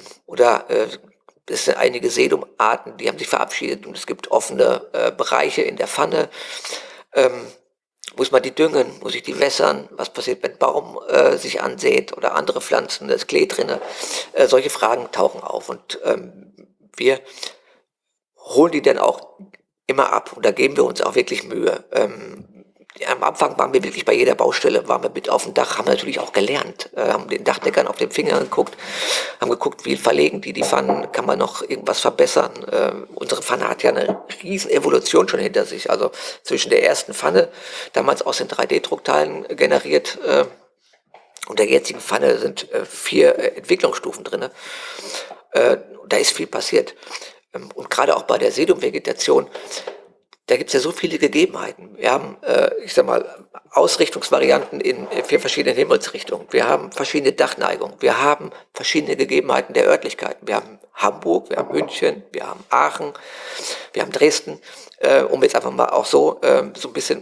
es sind einige Sedumarten, die haben sich verabschiedet und es gibt offene Bereiche in der Pfanne. Muss man die düngen? Muss ich die wässern? Was passiert, wenn ein Baum sich ansät oder andere Pflanzen, das Klee drinne? Solche Fragen tauchen auf und wir holen die dann auch immer ab und da geben wir uns auch wirklich Mühe. Am Anfang waren wir wirklich bei jeder Baustelle, waren wir mit auf dem Dach, haben natürlich auch gelernt, haben den Dachdeckern auf den Finger geguckt, haben geguckt, wie verlegen die Pfannen, kann man noch irgendwas verbessern. Unsere Pfanne hat ja eine riesen Evolution schon hinter sich, also zwischen der ersten Pfanne, damals aus den 3D-Druckteilen generiert, und der jetzigen Pfanne sind 4 Entwicklungsstufen drin. Da ist viel passiert. Und gerade auch bei der Sedumvegetation, da gibt es ja so viele Gegebenheiten. Wir haben, Ausrichtungsvarianten in 4 verschiedenen Himmelsrichtungen. Wir haben verschiedene Dachneigungen. Wir haben verschiedene Gegebenheiten der Örtlichkeiten. Wir haben Hamburg, wir haben München, wir haben Aachen, wir haben Dresden. Um jetzt einfach mal auch so ein bisschen,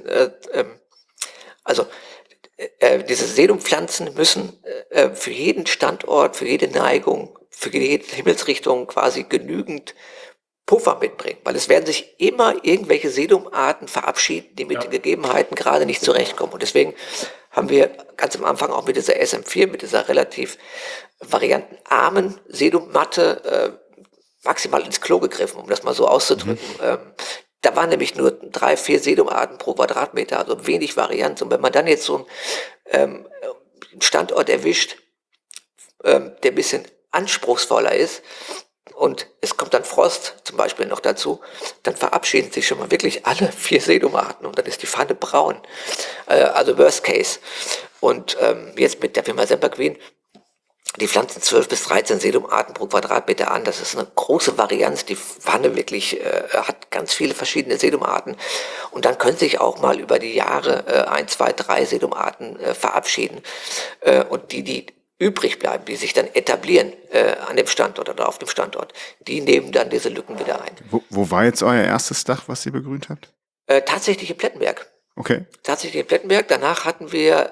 diese Sedumpflanzen müssen für jeden Standort, für jede Neigung, für jede Himmelsrichtung quasi genügend Puffer mitbringen, weil es werden sich immer irgendwelche Sedumarten verabschieden, die mit den Gegebenheiten gerade nicht zurechtkommen. Und deswegen haben wir ganz am Anfang auch mit dieser SM4, mit dieser relativ variantenarmen Sedummatte maximal ins Klo gegriffen, um das mal so auszudrücken. Da waren nämlich nur 3, 4 Sedumarten pro Quadratmeter, also wenig Varianz. Und wenn man dann jetzt so einen Standort erwischt, der ein bisschen anspruchsvoller ist, und es kommt dann Frost zum Beispiel noch dazu, dann verabschieden sich schon mal wirklich alle 4 Sedumarten und dann ist die Pfanne braun. Also Worst Case. Und jetzt mit der Firma Sempergewinn, die pflanzen 12 bis 13 Sedumarten pro Quadratmeter an. Das ist eine große Varianz. Die Pfanne wirklich hat ganz viele verschiedene Sedumarten. Und dann können sich auch mal über die Jahre 1, 2, 3 Sedumarten verabschieden. Und die übrig bleiben, die sich dann etablieren an dem Standort oder auf dem Standort, die nehmen dann diese Lücken wieder ein. Wo war jetzt euer erstes Dach, was ihr begrünt habt? Tatsächlich in Plettenberg. Okay. Tatsächlich in Plettenberg. Danach hatten wir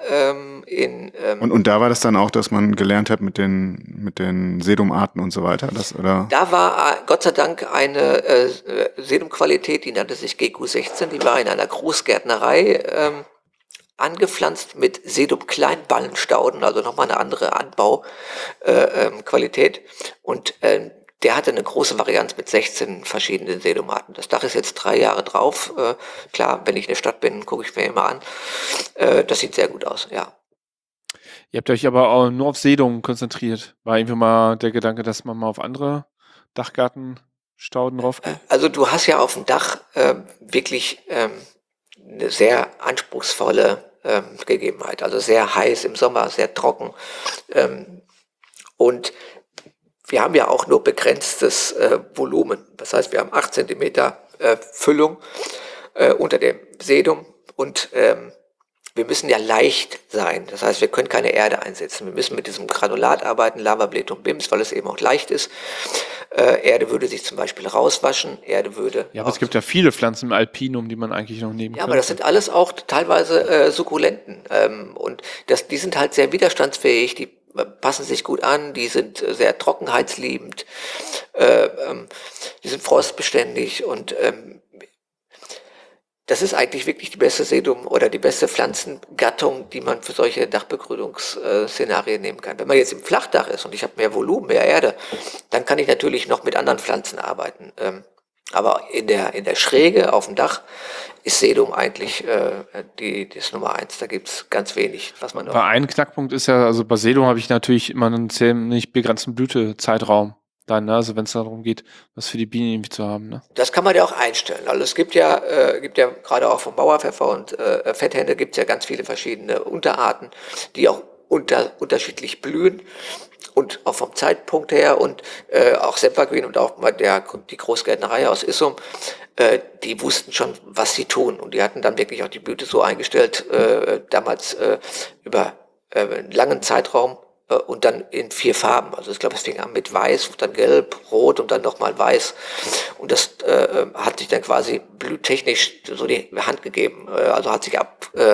Und da war das dann auch, dass man gelernt hat mit den Sedumarten und so weiter? Da war Gott sei Dank eine Sedumqualität, die nannte sich GQ16, die war in einer Großgärtnerei angepflanzt mit Sedum-Kleinballenstauden, also nochmal eine andere Anbauqualität. Und der hatte eine große Varianz mit 16 verschiedenen Sedumarten. Das Dach ist jetzt 3 Jahre drauf. Klar, wenn ich in der Stadt bin, gucke ich mir immer an. Das sieht sehr gut aus, ja. Ihr habt euch aber auch nur auf Sedum konzentriert. War irgendwie mal der Gedanke, dass man mal auf andere Dachgartenstauden drauf geht? Also du hast ja auf dem Dach wirklich eine sehr anspruchsvolle Gegebenheit. Also sehr heiß im Sommer, sehr trocken. Und wir haben ja auch nur begrenztes Volumen. Das heißt, wir haben 8 Zentimeter Füllung unter dem Sedum und wir müssen ja leicht sein. Das heißt, wir können keine Erde einsetzen. Wir müssen mit diesem Granulat arbeiten, Lava, Bletum, Bims, weil es eben auch leicht ist. Erde würde sich zum Beispiel rauswaschen. Erde würde. Ja, aber es gibt ja viele Pflanzen im Alpinum, die man eigentlich noch nehmen Ja, könnte. aber das sind alles auch teilweise Sukkulenten. Und die sind halt sehr widerstandsfähig, die passen sich gut an, die sind sehr trockenheitsliebend, die sind frostbeständig und das ist eigentlich wirklich die beste Sedum oder die beste Pflanzengattung, die man für solche Dachbegrünungsszenarien nehmen kann. Wenn man jetzt im Flachdach ist und ich habe mehr Volumen, mehr Erde, dann kann ich natürlich noch mit anderen Pflanzen arbeiten. Aber in der Schräge auf dem Dach ist Sedum eigentlich das Nummer 1. Da gibt's ganz wenig, was man noch. Bei einem Knackpunkt ist ja, also bei Sedum habe ich natürlich immer einen ziemlich begrenzten Blütezeitraum. Dann, ne? Also wenn es darum geht, was für die Bienen irgendwie zu haben. Ne? Das kann man ja auch einstellen. Also es gibt ja gerade auch vom Bauerpfeffer und Fetthände gibt es ja ganz viele verschiedene Unterarten, die auch unterschiedlich blühen und auch vom Zeitpunkt her und auch Sempergreen und auch mal die Großgärtnerei aus Issum, die wussten schon, was sie tun und die hatten dann wirklich auch die Blüte so eingestellt, damals über einen langen Zeitraum, und dann in 4 Farben. Also ich glaube, es fing an mit Weiß, dann Gelb, Rot und dann nochmal Weiß. Und das hat sich dann quasi blühtechnisch so die Hand gegeben. Also hat sich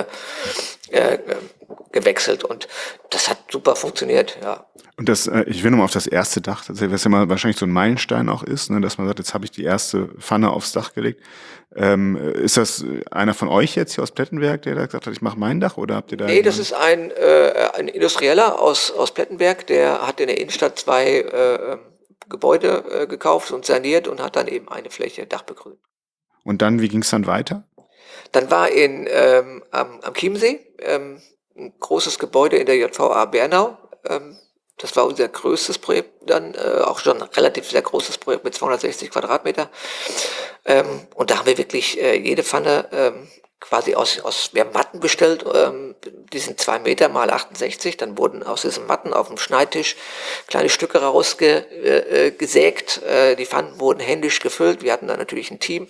gewechselt und das hat super funktioniert, ja. Und ich will nochmal auf das erste Dach, was ja mal wahrscheinlich so ein Meilenstein auch ist, ne, dass man sagt, jetzt habe ich die erste Pfanne aufs Dach gelegt. Ist das einer von euch jetzt hier aus Plettenberg, der da gesagt hat, ich mache mein Dach, oder habt ihr da? Nee, das ist ein Industrieller aus Plettenberg, der hat in der Innenstadt 2 Gebäude gekauft und saniert und hat dann eben eine Fläche dachbegrünt. Und dann, wie ging es dann weiter? Dann war am Chiemsee ein großes Gebäude in der JVA Bernau. Das war unser größtes Projekt, dann auch schon ein relativ sehr großes Projekt mit 260 Quadratmeter. Und da haben wir wirklich jede Pfanne quasi wir haben Matten bestellt, die sind 2 Meter mal 68. Dann wurden aus diesen Matten auf dem Schneidtisch kleine Stücke rausgesägt. Die Pfannen wurden händisch gefüllt. Wir hatten dann natürlich ein Team.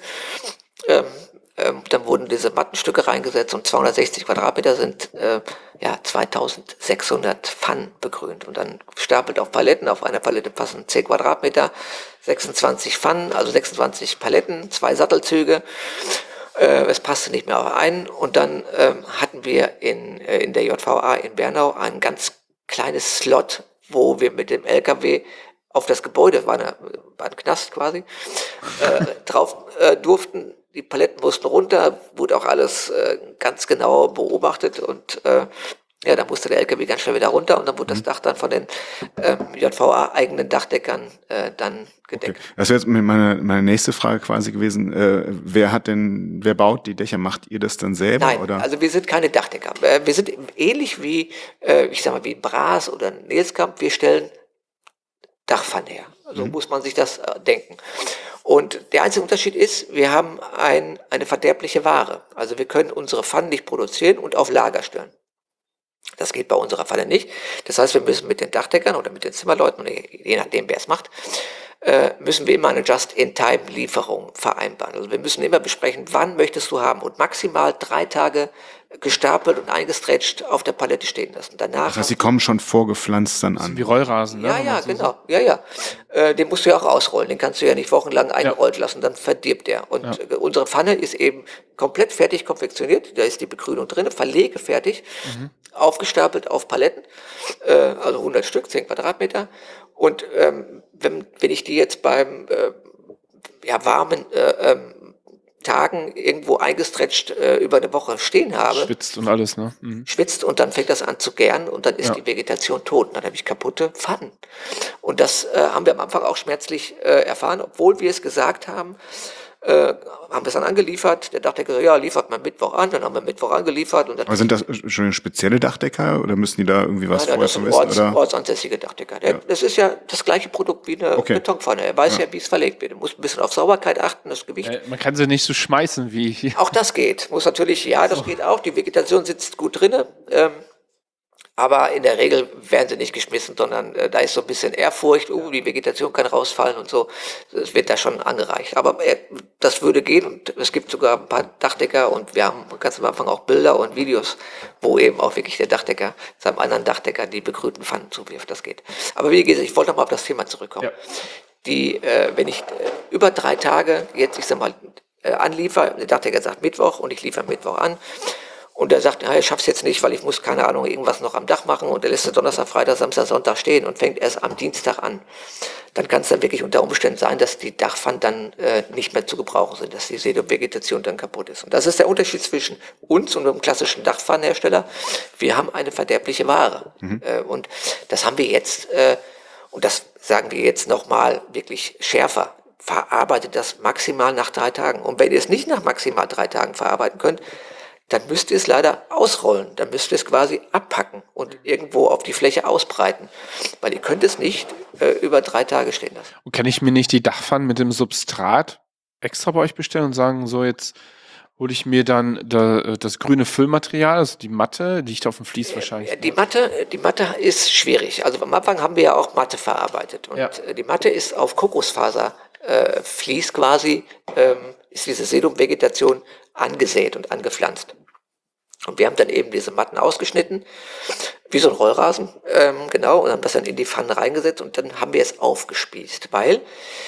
Dann wurden diese Mattenstücke reingesetzt und 260 Quadratmeter sind 2600 Pfannen begrünt und dann gestapelt auf Paletten. Auf einer Palette passen 10 Quadratmeter, 26 Pfannen, also 26 Paletten, 2 Sattelzüge. Es passte nicht mehr auf einen und dann hatten wir in der JVA in Bernau ein ganz kleines Slot, wo wir mit dem LKW auf das Gebäude, war ein Knast quasi, drauf durften. Die Paletten mussten runter, wurde auch alles ganz genau beobachtet und da musste der LKW ganz schnell wieder runter und dann wurde das Dach dann von den JVA-eigenen Dachdeckern dann gedeckt. Okay. Das wäre jetzt meine nächste Frage quasi gewesen. Wer baut die Dächer? Macht ihr das dann selber? Nein, oder? also wir sind keine Dachdecker. Wir sind ähnlich wie, wie Braas oder Nilskamp. Wir stellen Dachpfannen her. So muss man sich das denken. Und der einzige Unterschied ist, wir haben eine verderbliche Ware. Also wir können unsere Pfannen nicht produzieren und auf Lager stellen. Das geht bei unserer Pfanne nicht. Das heißt, wir müssen mit den Dachdeckern oder mit den Zimmerleuten, je nachdem wer es macht, müssen wir immer eine Just-in-Time-Lieferung vereinbaren. Also wir müssen immer besprechen, wann möchtest du haben und maximal 3 Tage gestapelt und eingestretcht auf der Palette stehen lassen. Danach Das heißt, sie kommen schon vorgepflanzt dann an. Wie Rollrasen, ne? Ja, genau. Den musst du ja auch ausrollen. Den kannst du ja nicht wochenlang eingerollt lassen, dann verdirbt der. Und unsere Pfanne ist eben komplett fertig konfektioniert. Da ist die Begrünung drin, verlegefertig, aufgestapelt auf Paletten, also 100 Stück, 10 Quadratmeter. Und wenn ich die jetzt beim warmen Tagen irgendwo eingestretcht über eine Woche stehen habe. Schwitzt und alles, ne? Mhm. Schwitzt und dann fängt das an zu gären und dann ist die Vegetation tot. Und dann habe ich kaputte Pfannen. Und das haben wir am Anfang auch schmerzlich erfahren, obwohl wir es gesagt haben, haben wir es dann angeliefert. Der Dachdecker, ja, liefert mal Mittwoch an. Dann haben wir Mittwoch angeliefert. Und dann Aber sind das schon spezielle Dachdecker oder müssen die da irgendwie was vorher das sind wissen? ortsansässige Dachdecker. Das ist ja das gleiche Produkt wie eine Betonpfanne. Er weiß ja, wie es verlegt wird. Er muss ein bisschen auf Sauberkeit achten, das Gewicht. Man kann sie nicht so schmeißen wie hier. Auch das geht. Muss natürlich, das geht auch. Die Vegetation sitzt gut drinne. Aber in der Regel werden sie nicht geschmissen, sondern da ist so ein bisschen Ehrfurcht, die Vegetation kann rausfallen und so. Es wird da schon angereicht. Aber das würde gehen und es gibt sogar ein paar Dachdecker und wir haben ganz am Anfang auch Bilder und Videos, wo eben auch wirklich der Dachdecker seinem anderen Dachdecker die begrünten Pfannen zuwirft. Das geht. Aber wie gesagt, ich wollte noch mal auf das Thema zurückkommen. Ja. Wenn ich über 3 Tage jetzt, ich sag mal, anliefer, der Dachdecker sagt Mittwoch und ich liefere Mittwoch an, und er sagt, ja, ich schaff's jetzt nicht, weil ich muss, keine Ahnung, irgendwas noch am Dach machen und er lässt Donnerstag, Freitag, Samstag, Sonntag stehen und fängt erst am Dienstag an. Dann kann es dann wirklich unter Umständen sein, dass die Dachpfannen dann nicht mehr zu gebrauchen sind, dass die Sedumvegetation dann kaputt ist. Und das ist der Unterschied zwischen uns und einem klassischen Dachpfannenhersteller. Wir haben eine verderbliche Ware. Und das haben wir jetzt, und das sagen wir jetzt nochmal wirklich schärfer, verarbeitet das maximal nach 3 Tagen. Und wenn ihr es nicht nach maximal 3 Tagen verarbeiten könnt, dann müsst ihr es leider ausrollen. Dann müsst ihr es quasi abpacken und irgendwo auf die Fläche ausbreiten. Weil ihr könnt es nicht über 3 Tage stehen lassen. Und kann ich mir nicht die Dachpfannen mit dem Substrat extra bei euch bestellen und sagen, so jetzt hole ich mir dann das grüne Füllmaterial, also die Matte, die ich da auf dem Vlies wahrscheinlich... Die Matte ist schwierig. Also am Anfang haben wir ja auch Matte verarbeitet. Und die Matte ist auf Kokosfaser Vlies quasi, ist diese Sedumvegetation angesät und angepflanzt. Und wir haben dann eben diese Matten ausgeschnitten, wie so ein Rollrasen, genau, und haben das dann in die Pfanne reingesetzt und dann haben wir es aufgespießt, weil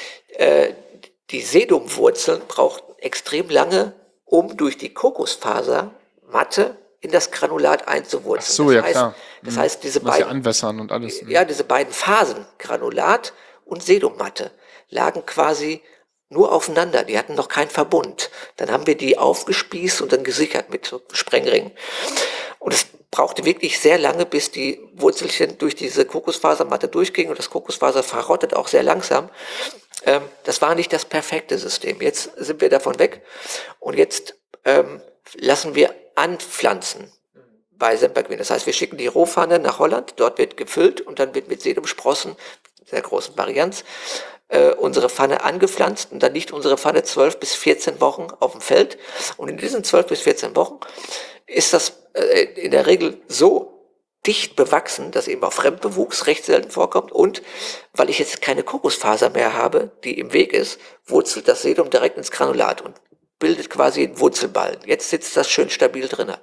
die Sedumwurzeln brauchten extrem lange, um durch die Kokosfasermatte in das Granulat einzuwurzeln. Ach so, das heißt, klar. Das heißt, diese beiden, anwässern und alles. diese beiden Phasen, Granulat und Sedummatte, lagen quasi nur aufeinander, die hatten noch keinen Verbund. Dann haben wir die aufgespießt und dann gesichert mit so Sprengringen. Und es brauchte wirklich sehr lange, bis die Wurzelchen durch diese Kokosfasermatte durchgingen und das Kokosfaser verrottet auch sehr langsam. Das war nicht das perfekte System. Jetzt sind wir davon weg und jetzt lassen wir anpflanzen bei Sempergreen. Das heißt, wir schicken die Rohpfanne nach Holland, dort wird gefüllt und dann wird mit Sedumsprossen, sehr großen Varianz, unsere Pfanne angepflanzt und dann liegt unsere Pfanne 12 bis 14 Wochen auf dem Feld und in diesen 12 bis 14 Wochen ist das in der Regel so dicht bewachsen, dass eben auch Fremdbewuchs recht selten vorkommt und weil ich jetzt keine Kokosfaser mehr habe, die im Weg ist, wurzelt das Sedum direkt ins Granulat und bildet quasi einen Wurzelballen. Jetzt sitzt das schön stabil drin.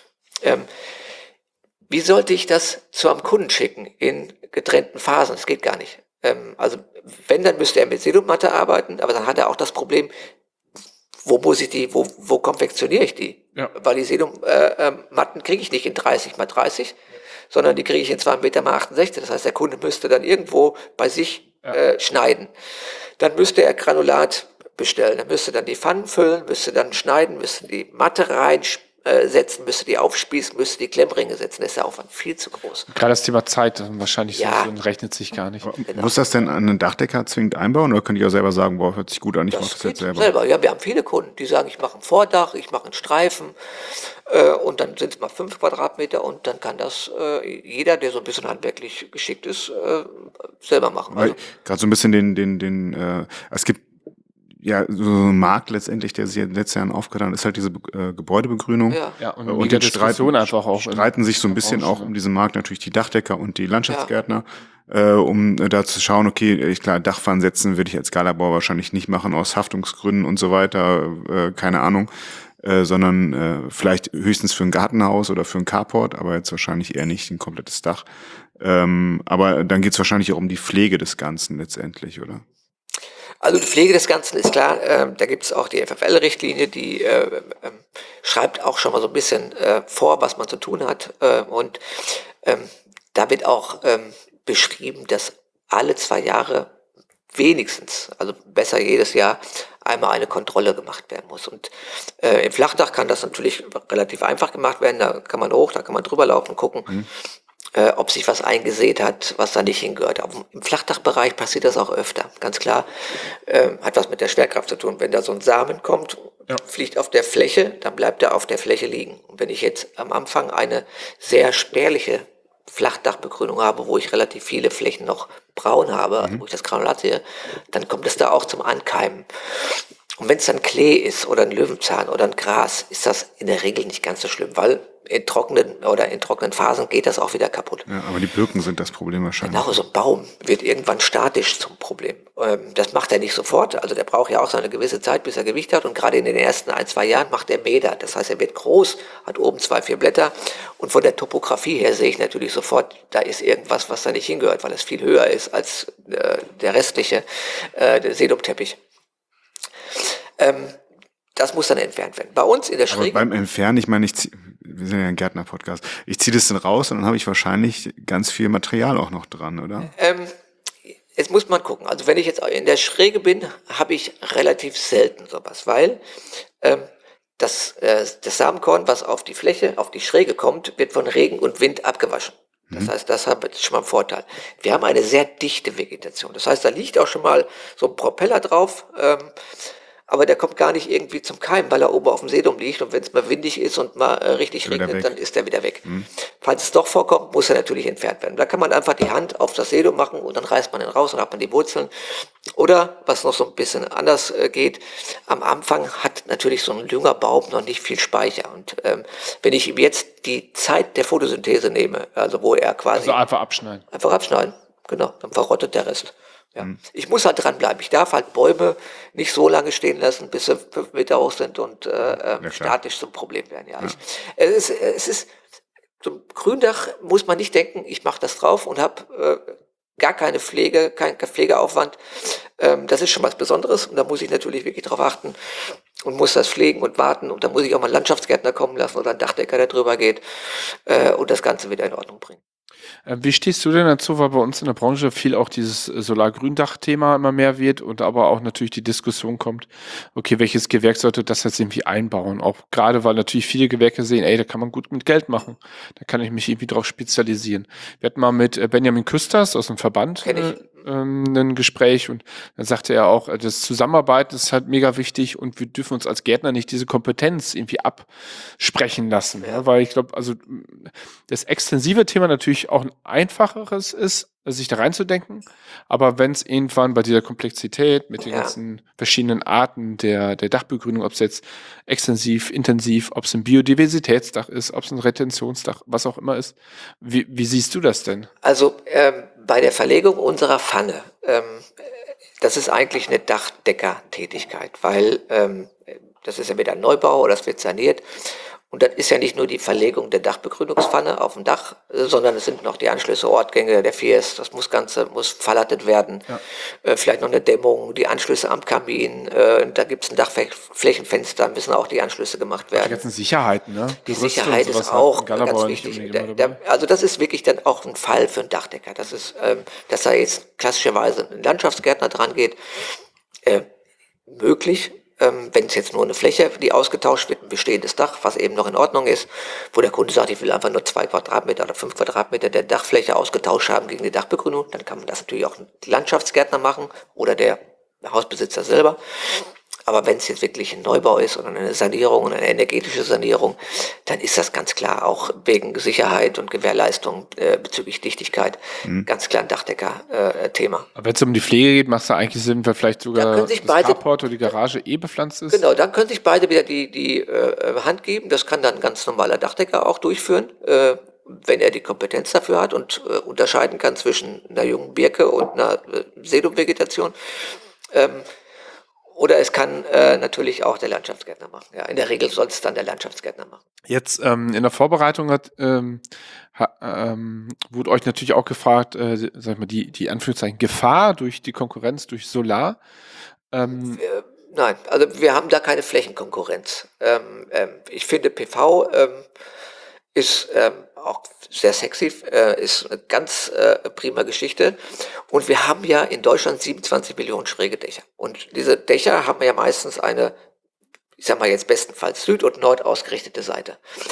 Wie sollte ich das zu einem Kunden schicken in getrennten Phasen? Das geht gar nicht. Also wenn, dann müsste er mit Sedummatte arbeiten, aber dann hat er auch das Problem, wo konfektioniere ich die? Ja. Weil die Sedummatten kriege ich nicht in 30 mal 30, sondern die kriege ich in 2 Meter mal 68. Das heißt, der Kunde müsste dann irgendwo bei sich schneiden. Dann müsste er Granulat bestellen. Er müsste dann die Pfannen füllen, müsste dann schneiden, müsste die Matte reinsetzen, müsste die aufspießen, müsste die Klemmringe setzen. Das ist der Aufwand viel zu groß. Gerade das Thema Zeit wahrscheinlich so rechnet sich gar nicht. Genau. Muss das denn an einen Dachdecker zwingend einbauen oder könnt ihr auch selber sagen, boah, hört sich gut an, ich mache das jetzt selber? Ja, wir haben viele Kunden, die sagen, ich mache ein Vordach, ich mache einen Streifen und dann sind es mal 5 Quadratmeter und dann kann das jeder, der so ein bisschen handwerklich geschickt ist, selber machen. Also, gerade so ein bisschen es gibt ja so ein Markt letztendlich, der sich in den letzten Jahren aufgetan hat, ist halt diese Gebäudebegrünung. Ja, und die streiten sich so ein bisschen auch um diesen Markt natürlich die Dachdecker und die Landschaftsgärtner, um da zu schauen, okay, klar, Dachpfannen setzen würde ich als Skalabauer wahrscheinlich nicht machen aus Haftungsgründen und so weiter, keine Ahnung, sondern vielleicht höchstens für ein Gartenhaus oder für ein Carport, aber jetzt wahrscheinlich eher nicht ein komplettes Dach. Aber dann geht es wahrscheinlich auch um die Pflege des Ganzen letztendlich, oder? Also die Pflege des Ganzen ist klar, da gibt es auch die FFL-Richtlinie, die schreibt auch schon mal so ein bisschen vor, was man zu tun hat. Und da wird auch beschrieben, dass alle 2 Jahre wenigstens, also besser jedes Jahr, einmal eine Kontrolle gemacht werden muss. Und im Flachdach kann das natürlich relativ einfach gemacht werden. Da kann man hoch, da kann man drüber laufen und gucken, ob sich was eingesät hat, was da nicht hingehört. Aber im Flachdachbereich passiert das auch öfter. Ganz klar, hat was mit der Schwerkraft zu tun. Wenn da so ein Samen kommt, fliegt auf der Fläche, dann bleibt er auf der Fläche liegen. Und wenn ich jetzt am Anfang eine sehr spärliche Flachdachbegrünung habe, wo ich relativ viele Flächen noch braun habe, wo ich das Granulat sehe, dann kommt es da auch zum Ankeimen. Und wenn es dann Klee ist oder ein Löwenzahn oder ein Gras, ist das in der Regel nicht ganz so schlimm, weil in trockenen Phasen geht das auch wieder kaputt. Ja, aber die Birken sind das Problem wahrscheinlich. Genau, so ein Baum wird irgendwann statisch zum Problem. Das macht er nicht sofort, also der braucht ja auch seine gewisse Zeit, bis er Gewicht hat, und gerade in den ersten 1-2 Jahren macht er Meter. Das heißt, er wird groß, hat oben 2-4 Blätter, und von der Topografie her sehe ich natürlich sofort, da ist irgendwas, was da nicht hingehört, weil es viel höher ist als der restliche der Sedumteppich. Das muss dann entfernt werden. Bei uns in der Aber Schräge. beim Entfernen, ich meine, wir sind ja ein Gärtner-Podcast, ich ziehe das dann raus und dann habe ich wahrscheinlich ganz viel Material auch noch dran, oder? Jetzt muss man gucken. Also wenn ich jetzt in der Schräge bin, habe ich relativ selten sowas, weil das Samenkorn, was auf die Fläche, auf die Schräge kommt, wird von Regen und Wind abgewaschen. Das heißt, das hat jetzt schon mal einen Vorteil. Wir haben eine sehr dichte Vegetation. Das heißt, da liegt auch schon mal so ein Propeller drauf, aber der kommt gar nicht irgendwie zum Keim, weil er oben auf dem Sedum liegt, und wenn es mal windig ist und mal richtig Wieder regnet, weg. dann ist er wieder weg. Falls es doch vorkommt, muss er natürlich entfernt werden. Da kann man einfach die Hand auf das Sedum machen und dann reißt man ihn raus und hat man die Wurzeln. Oder, was noch so ein bisschen anders geht, am Anfang hat natürlich so ein junger Baum noch nicht viel Speicher. Und wenn ich ihm jetzt die Zeit der Photosynthese nehme, also wo er quasi... Also einfach abschneiden. Einfach abschneiden, genau, dann verrottet der Rest. Ja. Ich muss halt dranbleiben. Ich darf halt Bäume nicht so lange stehen lassen, bis sie 5 Meter hoch sind und statisch zum Problem werden. Ja. Es ist zum Gründach muss man nicht denken, ich mache das drauf und habe gar keine Pflege, kein Pflegeaufwand. Das ist schon was Besonderes, und da muss ich natürlich wirklich drauf achten und muss das pflegen und warten, und da muss ich auch mal einen Landschaftsgärtner kommen lassen oder einen Dachdecker, der drüber geht und das Ganze wieder in Ordnung bringen. Wie stehst du denn dazu, weil bei uns in der Branche viel auch dieses Solargründach-Thema immer mehr wird und aber auch natürlich die Diskussion kommt, okay, welches Gewerk sollte das jetzt irgendwie einbauen? Auch gerade, weil natürlich viele Gewerke sehen, ey, da kann man gut mit Geld machen. Da kann ich mich irgendwie drauf spezialisieren. Wir hatten mal mit Benjamin Küsters aus dem Verband ein Gespräch, und dann sagte er auch, das Zusammenarbeiten ist halt mega wichtig und wir dürfen uns als Gärtner nicht diese Kompetenz irgendwie absprechen lassen. Ja, weil ich glaube, also das extensive Thema natürlich auch ein einfacheres ist, sich da reinzudenken, aber wenn es irgendwann bei dieser Komplexität mit den ganzen verschiedenen Arten der Dachbegrünung, ob es jetzt extensiv, intensiv, ob es ein Biodiversitätsdach ist, ob es ein Retentionsdach, was auch immer ist, wie siehst du das denn? Also bei der Verlegung unserer Pfanne, das ist eigentlich eine Dachdeckertätigkeit, weil das ist ja wieder ein Neubau oder es wird saniert. Und das ist ja nicht nur die Verlegung der Dachbegrünungspfanne auf dem Dach, sondern es sind noch die Anschlüsse, Ortgänge, der Fiers, das muss verlattet werden. Ja. Vielleicht noch eine Dämmung, die Anschlüsse am Kamin, da gibt es ein Dachflächenfenster, müssen auch die Anschlüsse gemacht werden. Die ganzen Sicherheiten, ne? Die Sicherheit ist auch ganz wichtig. Also das ist wirklich dann auch ein Fall für einen Dachdecker. Das ist, dass da jetzt klassischerweise ein Landschaftsgärtner dran geht, möglich. Wenn es jetzt nur eine Fläche, die ausgetauscht wird, ein bestehendes Dach, was eben noch in Ordnung ist, wo der Kunde sagt, ich will einfach nur 2 Quadratmeter oder 5 Quadratmeter der Dachfläche ausgetauscht haben gegen die Dachbegrünung, dann kann man das natürlich auch ein Landschaftsgärtner machen oder der Hausbesitzer selber. Aber wenn es jetzt wirklich ein Neubau ist oder eine Sanierung, eine energetische Sanierung, dann ist das ganz klar auch wegen Sicherheit und Gewährleistung bezüglich Dichtigkeit ganz klar ein Dachdecker-Thema. Aber wenn es um die Pflege geht, macht es da eigentlich Sinn, weil vielleicht sogar das Carport oder die Garage bepflanzt ist? Genau, dann können sich beide wieder die Hand geben. Das kann dann ein ganz normaler Dachdecker auch durchführen, wenn er die Kompetenz dafür hat und unterscheiden kann zwischen einer jungen Birke und einer Sedumvegetation. Oder es kann natürlich auch der Landschaftsgärtner machen. Ja, in der Regel soll es dann der Landschaftsgärtner machen. Jetzt in der Vorbereitung wurde euch natürlich auch gefragt, sag ich mal, die Anführungszeichen Gefahr durch die Konkurrenz durch Solar. Nein, also wir haben da keine Flächenkonkurrenz. Ich finde PV ist auch sehr sexy, ist eine ganz prima Geschichte. Und wir haben ja in Deutschland 27 Millionen schräge Dächer. Und diese Dächer haben ja meistens eine, ich sag mal jetzt bestenfalls Süd- und Nord ausgerichtete Seite.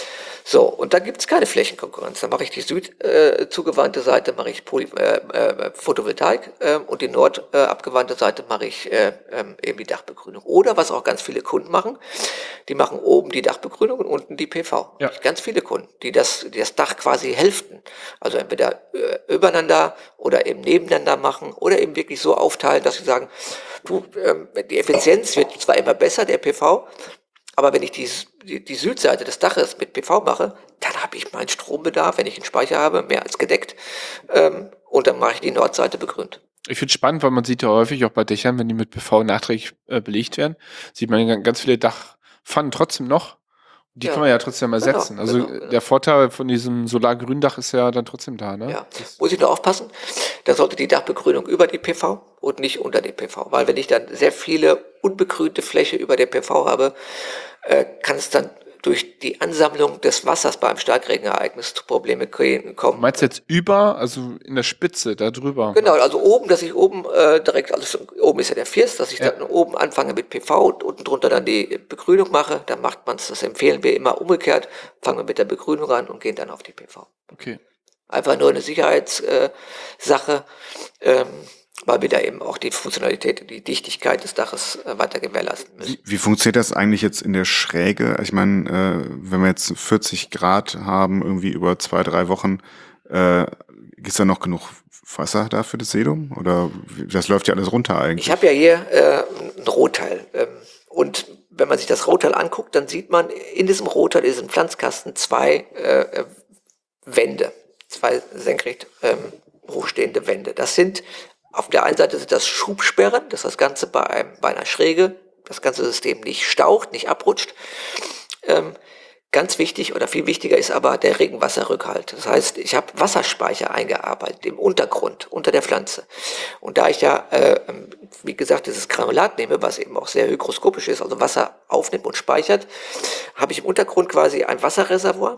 So, und da gibt es keine Flächenkonkurrenz. Da mache ich die südzugewandte Seite, mache ich Photovoltaik und die nordabgewandte Seite mache ich eben die Dachbegrünung. Oder was auch ganz viele Kunden machen, die machen oben die Dachbegrünung und unten die PV. Ja. Ganz viele Kunden, die das Dach quasi hälften. Also entweder übereinander oder eben nebeneinander machen oder eben wirklich so aufteilen, dass sie sagen, du, die Effizienz wird zwar immer besser, der PV, aber wenn ich die Südseite des Daches mit PV mache, dann habe ich meinen Strombedarf, wenn ich einen Speicher habe, mehr als gedeckt. Und dann mache ich die Nordseite begrünt. Ich finde es spannend, weil man sieht ja häufig auch bei Dächern, wenn die mit PV nachträglich belegt werden, sieht man ganz viele Dachpfannen trotzdem noch. Die kann man ja trotzdem ersetzen. Also der Vorteil von diesem Solargründach ist ja dann trotzdem da, ne? Ja, muss ich nur aufpassen, da sollte die Dachbegrünung über die PV und nicht unter die PV. Weil wenn ich dann sehr viele unbegrünte Fläche über der PV habe, kann es dann durch die Ansammlung des Wassers bei einem Starkregenereignis zu Probleme kommen. Meinst du jetzt also in der Spitze, da drüber? Genau, also oben, dass ich oben direkt, also oben ist ja der First, dass ich dann oben anfange mit PV und unten drunter dann die Begrünung mache. Dann macht man es, das empfehlen wir immer umgekehrt, fangen wir mit der Begrünung an und gehen dann auf die PV. Okay. Einfach nur eine Sicherheitssache, weil wir da eben auch die Funktionalität, die Dichtigkeit des Daches weiter gewährleisten müssen. Wie funktioniert das eigentlich jetzt in der Schräge? Ich meine, wenn wir jetzt 40 Grad haben, irgendwie über 2-3 Wochen, ist da noch genug Wasser da für das Sedum? Oder das läuft ja alles runter eigentlich? Ich habe ja hier ein Rohteil. Und wenn man sich das Rohteil anguckt, dann sieht man in diesem Rohteil, in diesem Pflanzkasten, zwei Wände, zwei senkrecht hochstehende Wände. Das sind auf der einen Seite sind das Schubsperren, dass das Ganze bei einer Schräge, das ganze System nicht staucht, nicht abrutscht. Ganz wichtig oder viel wichtiger ist aber der Regenwasserrückhalt. Das heißt, ich habe Wasserspeicher eingearbeitet im Untergrund, unter der Pflanze. Und da ich ja, wie gesagt, dieses Granulat nehme, was eben auch sehr hygroskopisch ist, also Wasser aufnimmt und speichert, habe ich im Untergrund quasi ein Wasserreservoir.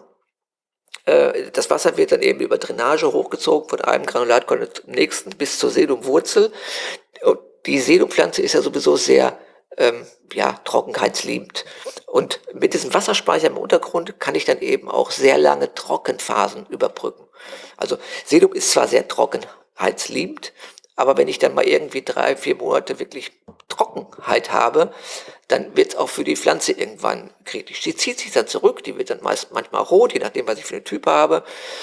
Das Wasser wird dann eben über Drainage hochgezogen von einem Granulatkonto zum nächsten bis zur Sedumwurzel. Und die Sedumpflanze ist ja sowieso sehr trockenheitsliebend. Und mit diesem Wasserspeicher im Untergrund kann ich dann eben auch sehr lange Trockenphasen überbrücken. Also Sedum ist zwar sehr trockenheitsliebend, aber wenn ich dann mal irgendwie 3-4 Monate wirklich Trockenheit habe, dann wird es auch für die Pflanze irgendwann kritisch. Die zieht sich dann zurück, die wird dann manchmal rot, je nachdem, was ich für einen Typ habe.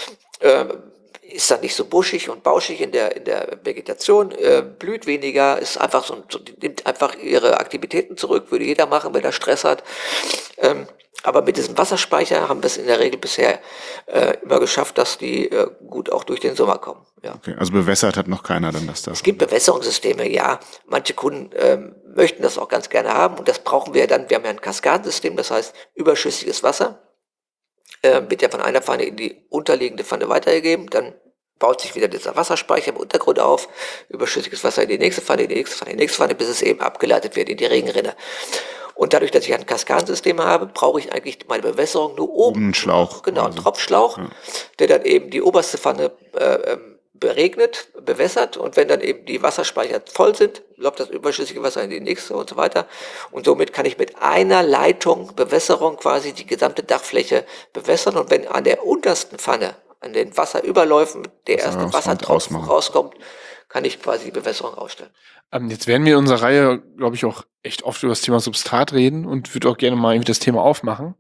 Ist dann nicht so buschig und bauschig in der Vegetation, blüht weniger, ist einfach die nimmt einfach ihre Aktivitäten zurück, würde jeder machen, wenn er Stress hat. Aber mit diesem Wasserspeicher haben wir es in der Regel bisher immer geschafft, dass die gut auch durch den Sommer kommen. Ja. Okay, also bewässert hat noch keiner dann das. Es gibt Bewässerungssysteme, ja. Manche Kunden möchten das auch ganz gerne haben und das brauchen wir dann. Wir haben ja ein Kaskadensystem, das heißt überschüssiges Wasser wird ja von einer Pfanne in die unterliegende Pfanne weitergegeben, dann baut sich wieder dieser Wasserspeicher im Untergrund auf, überschüssiges Wasser in die nächste Pfanne, in die nächste Pfanne, in die nächste Pfanne, bis es eben abgeleitet wird in die Regenrinne. Und dadurch, dass ich ein Kaskadensystem habe, brauche ich eigentlich meine Bewässerung nur oben. Einen Schlauch. Genau, einen Tropfschlauch, der dann eben die oberste Pfanne beregnet, bewässert und wenn dann eben die Wasserspeicher voll sind, läuft das überschüssige Wasser in die nächste und so weiter. Und somit kann ich mit einer Leitung Bewässerung quasi die gesamte Dachfläche bewässern und wenn an der untersten Pfanne, an den Wasserüberläufen, der erste Wassertropfen rauskommt, kann ich quasi die Bewässerung ausstellen. Jetzt werden wir in unserer Reihe, glaube ich, auch echt oft über das Thema Substrat reden und würde auch gerne mal irgendwie das Thema aufmachen.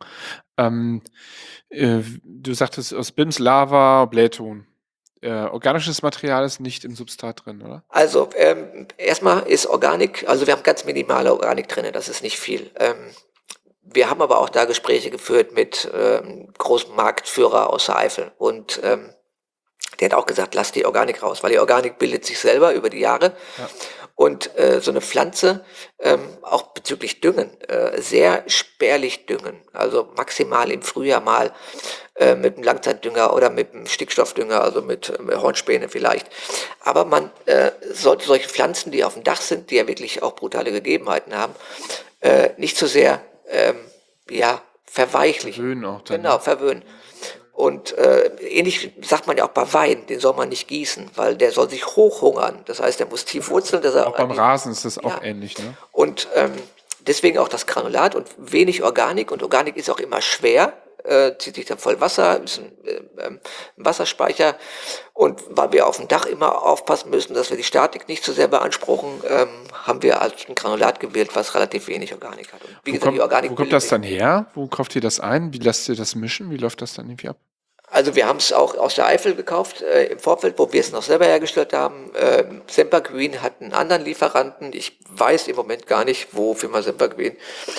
Du sagtest aus BIMS, Lava, Blähton. Organisches Material ist nicht im Substrat drin, oder? Also erstmal ist Organik, also wir haben ganz minimale Organik drin, das ist nicht viel. Wir haben aber auch da Gespräche geführt mit großem Marktführer aus der Eifel und der hat auch gesagt, lass die Organik raus, weil die Organik bildet sich selber über die Jahre. Ja. Und so eine Pflanze, auch bezüglich Düngen, sehr spärlich düngen. Also maximal im Frühjahr mal mit einem Langzeitdünger oder mit einem Stickstoffdünger, also mit Hornspäne vielleicht. Aber man sollte solche Pflanzen, die auf dem Dach sind, die ja wirklich auch brutale Gegebenheiten haben, nicht so sehr verweichlichen. Verwöhnen auch dann. Genau, verwöhnen. Und ähnlich sagt man ja auch bei Wein, den soll man nicht gießen, weil der soll sich hochhungern. Das heißt, der muss tief wurzeln. Auch beim Rasen ist das auch ähnlich, ne? Und deswegen auch das Granulat und wenig Organik. Und Organik ist auch immer schwer. zieht sich dann voll Wasser, ist ein Wasserspeicher. Und weil wir auf dem Dach immer aufpassen müssen, dass wir die Statik nicht zu sehr beanspruchen, haben wir als ein Granulat gewählt, was relativ wenig Organik hat. Und wie gesagt, die Organik Wo kommt das dann her? Wo kauft ihr das ein? Wie lasst ihr das mischen? Wie läuft das dann irgendwie ab? Also wir haben es auch aus der Eifel gekauft im Vorfeld, wo wir es noch selber hergestellt haben. Sempergreen hat einen anderen Lieferanten. Ich weiß im Moment gar nicht, wo Firma Sempergreen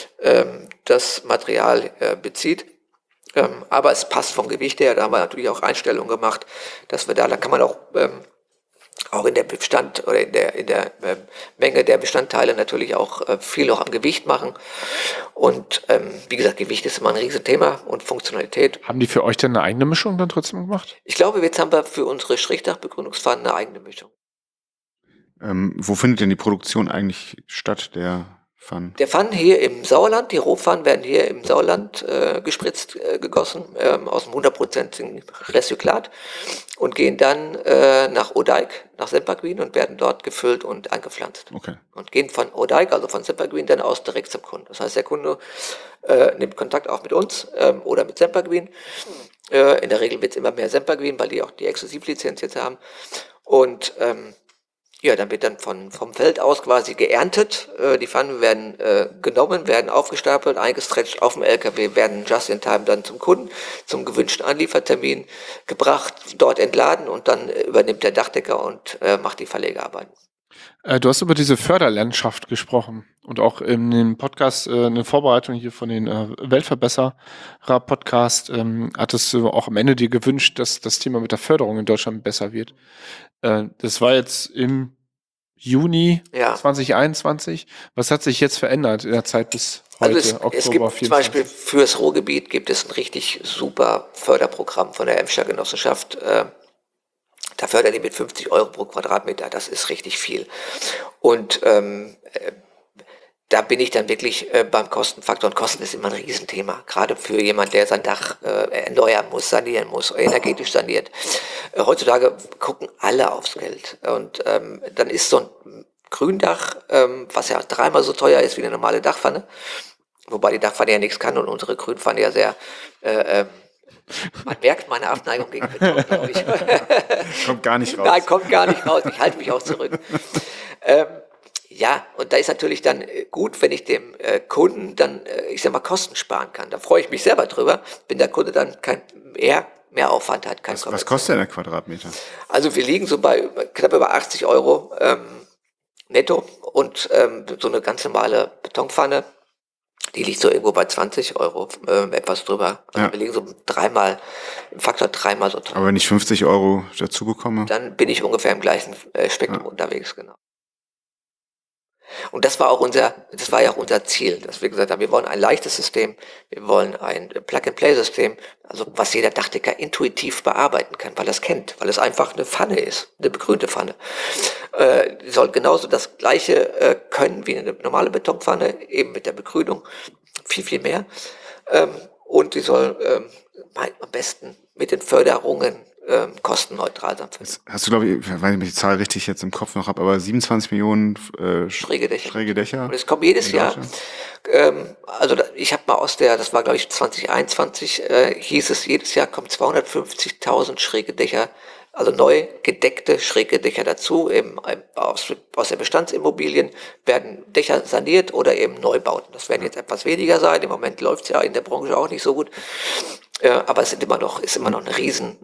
das Material bezieht. Aber es passt vom Gewicht her. Da haben wir natürlich auch Einstellungen gemacht, dass wir da kann man auch in der Bestand oder in der Menge der Bestandteile natürlich auch viel noch am Gewicht machen. Und wie gesagt, Gewicht ist immer ein Riesenthema und Funktionalität. Haben die für euch denn eine eigene Mischung dann trotzdem gemacht? Ich glaube, jetzt haben wir für unsere Schrägdachbegrünungspfannen eine eigene Mischung. Wo findet denn die Produktion eigentlich statt, der Pfannen? Der Pfannen hier im Sauerland, die Rohpfannen werden hier im Sauerland gespritzt, gegossen, aus dem 100%igen Rezyklat und gehen dann nach Odeik, nach Sempergreen und werden dort gefüllt und angepflanzt. Okay. Und gehen von Odeik, also von Sempergreen, dann aus direkt zum Kunden. Das heißt, der Kunde nimmt Kontakt auch mit uns oder mit Sempergreen. In der Regel wird es immer mehr Sempergreen, weil die auch die Exklusivlizenz jetzt haben. Und ja, dann wird dann vom Feld aus quasi geerntet. Die Pfannen werden genommen, werden aufgestapelt, eingestretcht auf dem LKW, werden just in time dann zum Kunden, zum gewünschten Anliefertermin gebracht, dort entladen und dann übernimmt der Dachdecker und macht die Verlegearbeiten. Du hast über diese Förderlandschaft gesprochen und auch in dem Podcast, eine Vorbereitung hier von den Weltverbesserer-Podcast, hattest du auch am Ende dir gewünscht, dass das Thema mit der Förderung in Deutschland besser wird. Das war jetzt im Juni 2021. Was hat sich jetzt verändert in der Zeit bis heute, also Oktober es gibt 24? zum Beispiel fürs Ruhrgebiet gibt es ein richtig super Förderprogramm von der Emscher Genossenschaft. Da fördern die mit 50 € pro Quadratmeter. Das ist richtig viel. Und da bin ich dann wirklich beim Kostenfaktor. Und Kosten ist immer ein Riesenthema. Gerade für jemand, der sein Dach erneuern muss, sanieren muss, energetisch saniert. Heutzutage gucken alle aufs Geld. Und dann ist so ein Gründach, was ja 3-mal so teuer ist wie eine normale Dachpfanne, wobei die Dachpfanne ja nichts kann und unsere Grünpfanne ja sehr... man merkt meine Abneigung gegen Beton, glaube ich. Kommt gar nicht raus. Nein, kommt gar nicht raus. Ich halte mich auch zurück. Ja, und da ist natürlich dann gut, wenn ich dem Kunden dann, ich sag mal, Kosten sparen kann. Da freue ich mich selber drüber, wenn der Kunde dann kein mehr Aufwand hat. Was kostet denn der Quadratmeter? Also wir liegen so bei knapp über 80 € netto und so eine ganz normale Betonpfanne, die liegt so irgendwo bei 20 €, etwas drüber. Also wir liegen so im Faktor 3-mal so teuer. Aber wenn ich 50 € dazu bekomme? Dann bin ich ungefähr im gleichen Spektrum unterwegs, genau. Und das war ja auch unser Ziel, dass wir gesagt haben, wir wollen ein leichtes System, wir wollen ein Plug-and-Play-System, also was jeder Dachdecker intuitiv bearbeiten kann, weil er es kennt, weil es einfach eine Pfanne ist, eine begrünte Pfanne. Die soll genauso das Gleiche können wie eine normale Betonpfanne, eben mit der Begrünung, viel, viel mehr. Und die soll am besten mit den Förderungen kostenneutral sein. Hast du, glaube ich, weil ich die Zahl richtig jetzt im Kopf noch habe, aber 27 Millionen schräge Dächer. Und es kommt jedes Jahr. Also ich habe mal das war glaube ich 2021, hieß es, jedes Jahr kommen 250.000 schräge Dächer, also neu gedeckte schräge Dächer dazu. Aus den Bestandsimmobilien werden Dächer saniert oder eben Neubauten. Das werden jetzt etwas weniger sein. Im Moment läuft es ja in der Branche auch nicht so gut. Aber es ist immer noch ein riesen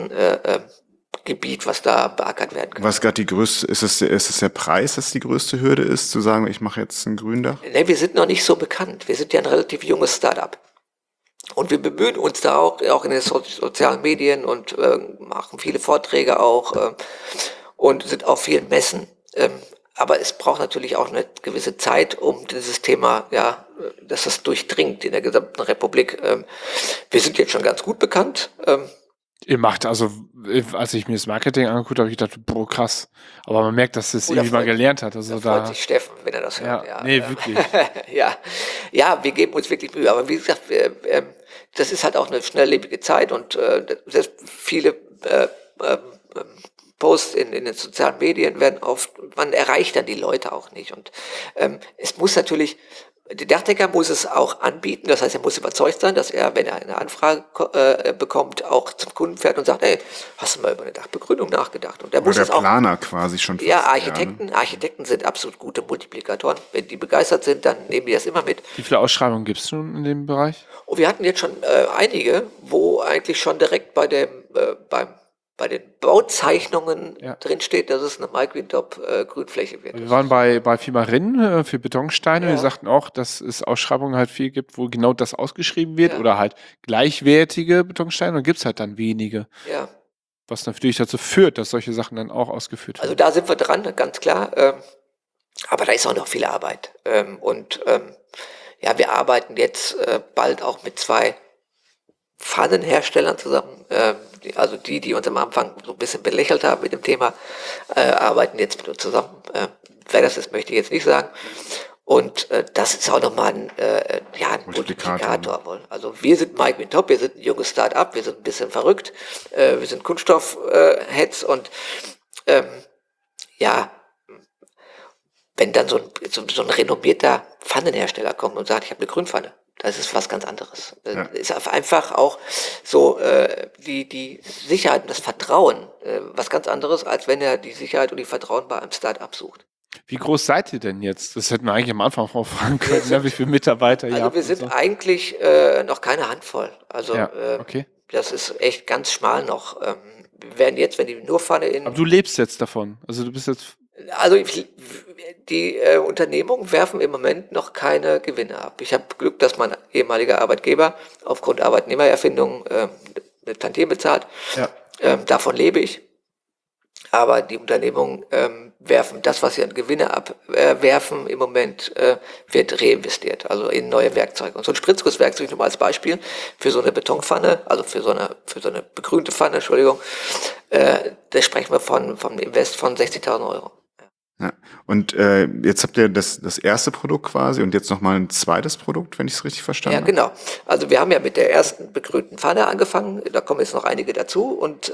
Gebiet, was da beackert werden kann. Was gerade die größte, ist es der Preis, das die größte Hürde ist, zu sagen, ich mache jetzt ein Gründach? Nee, wir sind noch nicht so bekannt. Wir sind ja ein relativ junges Start-up. Und wir bemühen uns da auch in den sozialen Medien und machen viele Vorträge auch und sind auf vielen Messen. Aber es braucht natürlich auch eine gewisse Zeit, um dieses Thema, dass das durchdringt in der gesamten Republik. Wir sind jetzt schon ganz gut bekannt. Ihr macht, also als ich mir das Marketing angeguckt habe, ich gedacht, boah, krass. Aber man merkt, dass das irgendwie mal gelernt hat. Also da freut sich Steffen, wenn er das hört. Ja, nee, wirklich. Ja, wir geben uns wirklich Mühe. Aber wie gesagt, das ist halt auch eine schnelllebige Zeit und selbst viele Posts in den sozialen Medien werden man erreicht dann die Leute auch nicht. Und es muss natürlich Der Dachdecker muss es auch anbieten, das heißt, er muss überzeugt sein, dass er, wenn er eine Anfrage bekommt, auch zum Kunden fährt und sagt, hey, hast du mal über eine Dachbegrünung nachgedacht? Und der Oder muss der es auch. Planer quasi schon Ja, fast, Architekten sind absolut gute Multiplikatoren. Wenn die begeistert sind, dann nehmen die das immer mit. Wie viele Ausschreibungen gibt es schon in dem Bereich? Und wir hatten jetzt schon einige, wo eigentlich schon direkt bei den Bauzeichnungen Ja. drinsteht, dass es eine MyGreenTop Grünfläche wird. Wir waren bei Firma Rinn für Betonsteine. Ja. Wir sagten auch, dass es Ausschreibungen halt viel gibt, wo genau das ausgeschrieben wird Ja. oder halt gleichwertige Betonsteine. Und gibt es halt dann wenige. Ja, Was natürlich dazu führt, dass solche Sachen dann auch ausgeführt also werden. da sind wir dran, ganz klar. Aber da ist auch noch viel Arbeit. Ja, wir arbeiten jetzt bald auch mit 2 Pfannenherstellern zusammen. Die uns am Anfang so ein bisschen belächelt haben mit dem Thema, arbeiten jetzt mit uns zusammen. Wer das ist, möchte ich jetzt nicht sagen. Und das ist auch nochmal ein Multiplikator. Wohl. Also wir sind MyGreenTop, wir sind ein junges Start-up, wir sind ein bisschen verrückt, wir sind Kunststoff-Heads und wenn dann so ein renommierter Pfannenhersteller kommt und sagt, ich habe eine Grünpfanne, das ist was ganz anderes. Ja. Ist einfach auch so die Sicherheit und das Vertrauen was ganz anderes, als wenn er die Sicherheit und die Vertrauen bei einem Start-up sucht. Wie groß seid ihr denn jetzt? Das hätten wir eigentlich am Anfang auch fragen können, ne? Wie viele Mitarbeiter ihr Also habt. wir und sind so. eigentlich noch keine Handvoll. Also Ja, okay. das ist echt ganz schmal noch. Wir werden jetzt, wenn die nur Pfanne in... Aber du lebst jetzt davon. Also du bist jetzt. Also die Unternehmungen werfen im Moment noch keine Gewinne ab. Ich habe Glück, dass mein ehemaliger Arbeitgeber aufgrund Arbeitnehmererfindung eine Tantieme bezahlt. Ja. Davon lebe ich. Aber die Unternehmungen werfen das, was sie an Gewinne abwerfen, im Moment wird reinvestiert, also in neue Werkzeuge. Und so ein Spritzgusswerkzeug, nur mal als Beispiel, für so eine Betonpfanne, also für so eine begrünte Pfanne, Entschuldigung, da sprechen wir vom Invest von 60.000 Euro. Ja. Und jetzt habt ihr das erste Produkt quasi und jetzt nochmal ein zweites Produkt, wenn ich es richtig verstanden Ja, habe. genau. Also wir haben ja mit der ersten begrünten Pfanne angefangen, da kommen jetzt noch einige dazu und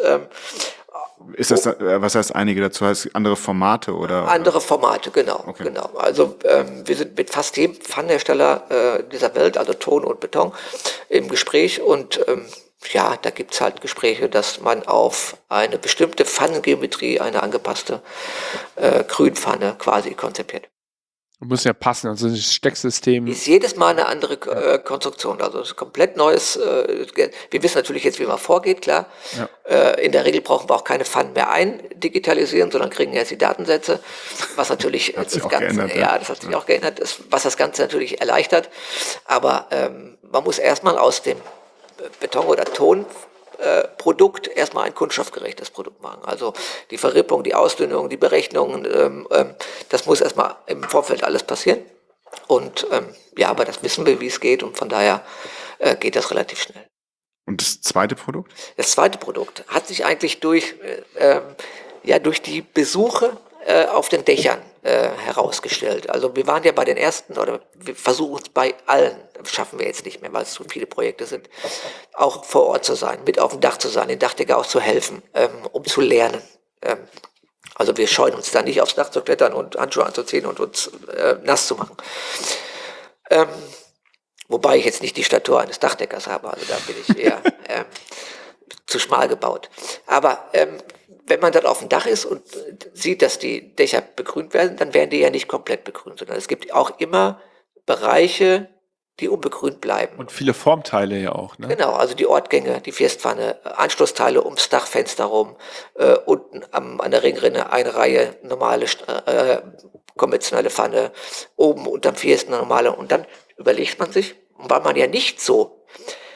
Ist das, was heißt einige dazu? Heißt andere Formate oder? andere Formate, genau. Okay. Genau. Also wir sind mit fast jedem Pfannenhersteller dieser Welt, also Ton und Beton, im Gespräch und da gibt's halt Gespräche, dass man auf eine bestimmte Pfannengeometrie eine angepasste Grünpfanne quasi konzipiert. Muss ja passen, also ein Stecksystem. Ist jedes Mal eine andere Konstruktion, also es ist komplett neues. Wir wissen natürlich jetzt, wie man vorgeht, klar. Ja. In der Regel brauchen wir auch keine Pfannen mehr digitalisieren, sondern kriegen erst die Datensätze, was natürlich Hat sich das auch Ganze, geändert, ja, das hat sich auch geändert, was das Ganze natürlich erleichtert. Aber man muss erstmal aus dem Beton- oder Tonprodukt erstmal ein kunststoffgerechtes Produkt machen. Also die Verrippung, die Ausdünnung, die Berechnungen, das muss erstmal im Vorfeld alles passieren. Und aber das wissen wir, wie es geht und von daher geht das relativ schnell. Und das zweite Produkt? Das zweite Produkt hat sich eigentlich durch die Besuche auf den Dächern herausgestellt. Also wir waren ja bei den ersten, oder wir versuchen es bei allen, das schaffen wir jetzt nicht mehr, weil es so viele Projekte sind, auch vor Ort zu sein, mit auf dem Dach zu sein, den Dachdecker auch zu helfen, um zu lernen. Also wir scheuen uns da nicht aufs Dach zu klettern und Handschuhe anzuziehen und uns nass zu machen. Wobei ich jetzt nicht die Statur eines Dachdeckers habe, also da bin ich eher zu schmal gebaut. Aber wenn man dann auf dem Dach ist und sieht, dass die Dächer begrünt werden, dann werden die ja nicht komplett begrünt, sondern es gibt auch immer Bereiche, die unbegrünt bleiben. Und viele Formteile ja auch, ne? Genau, also die Ortgänge, die Firstpfanne, Anschlussteile ums Dachfenster rum, unten an der Ringrinne eine Reihe normale konventionelle Pfanne, oben unterm First eine normale und dann überlegt man sich, weil man ja nicht so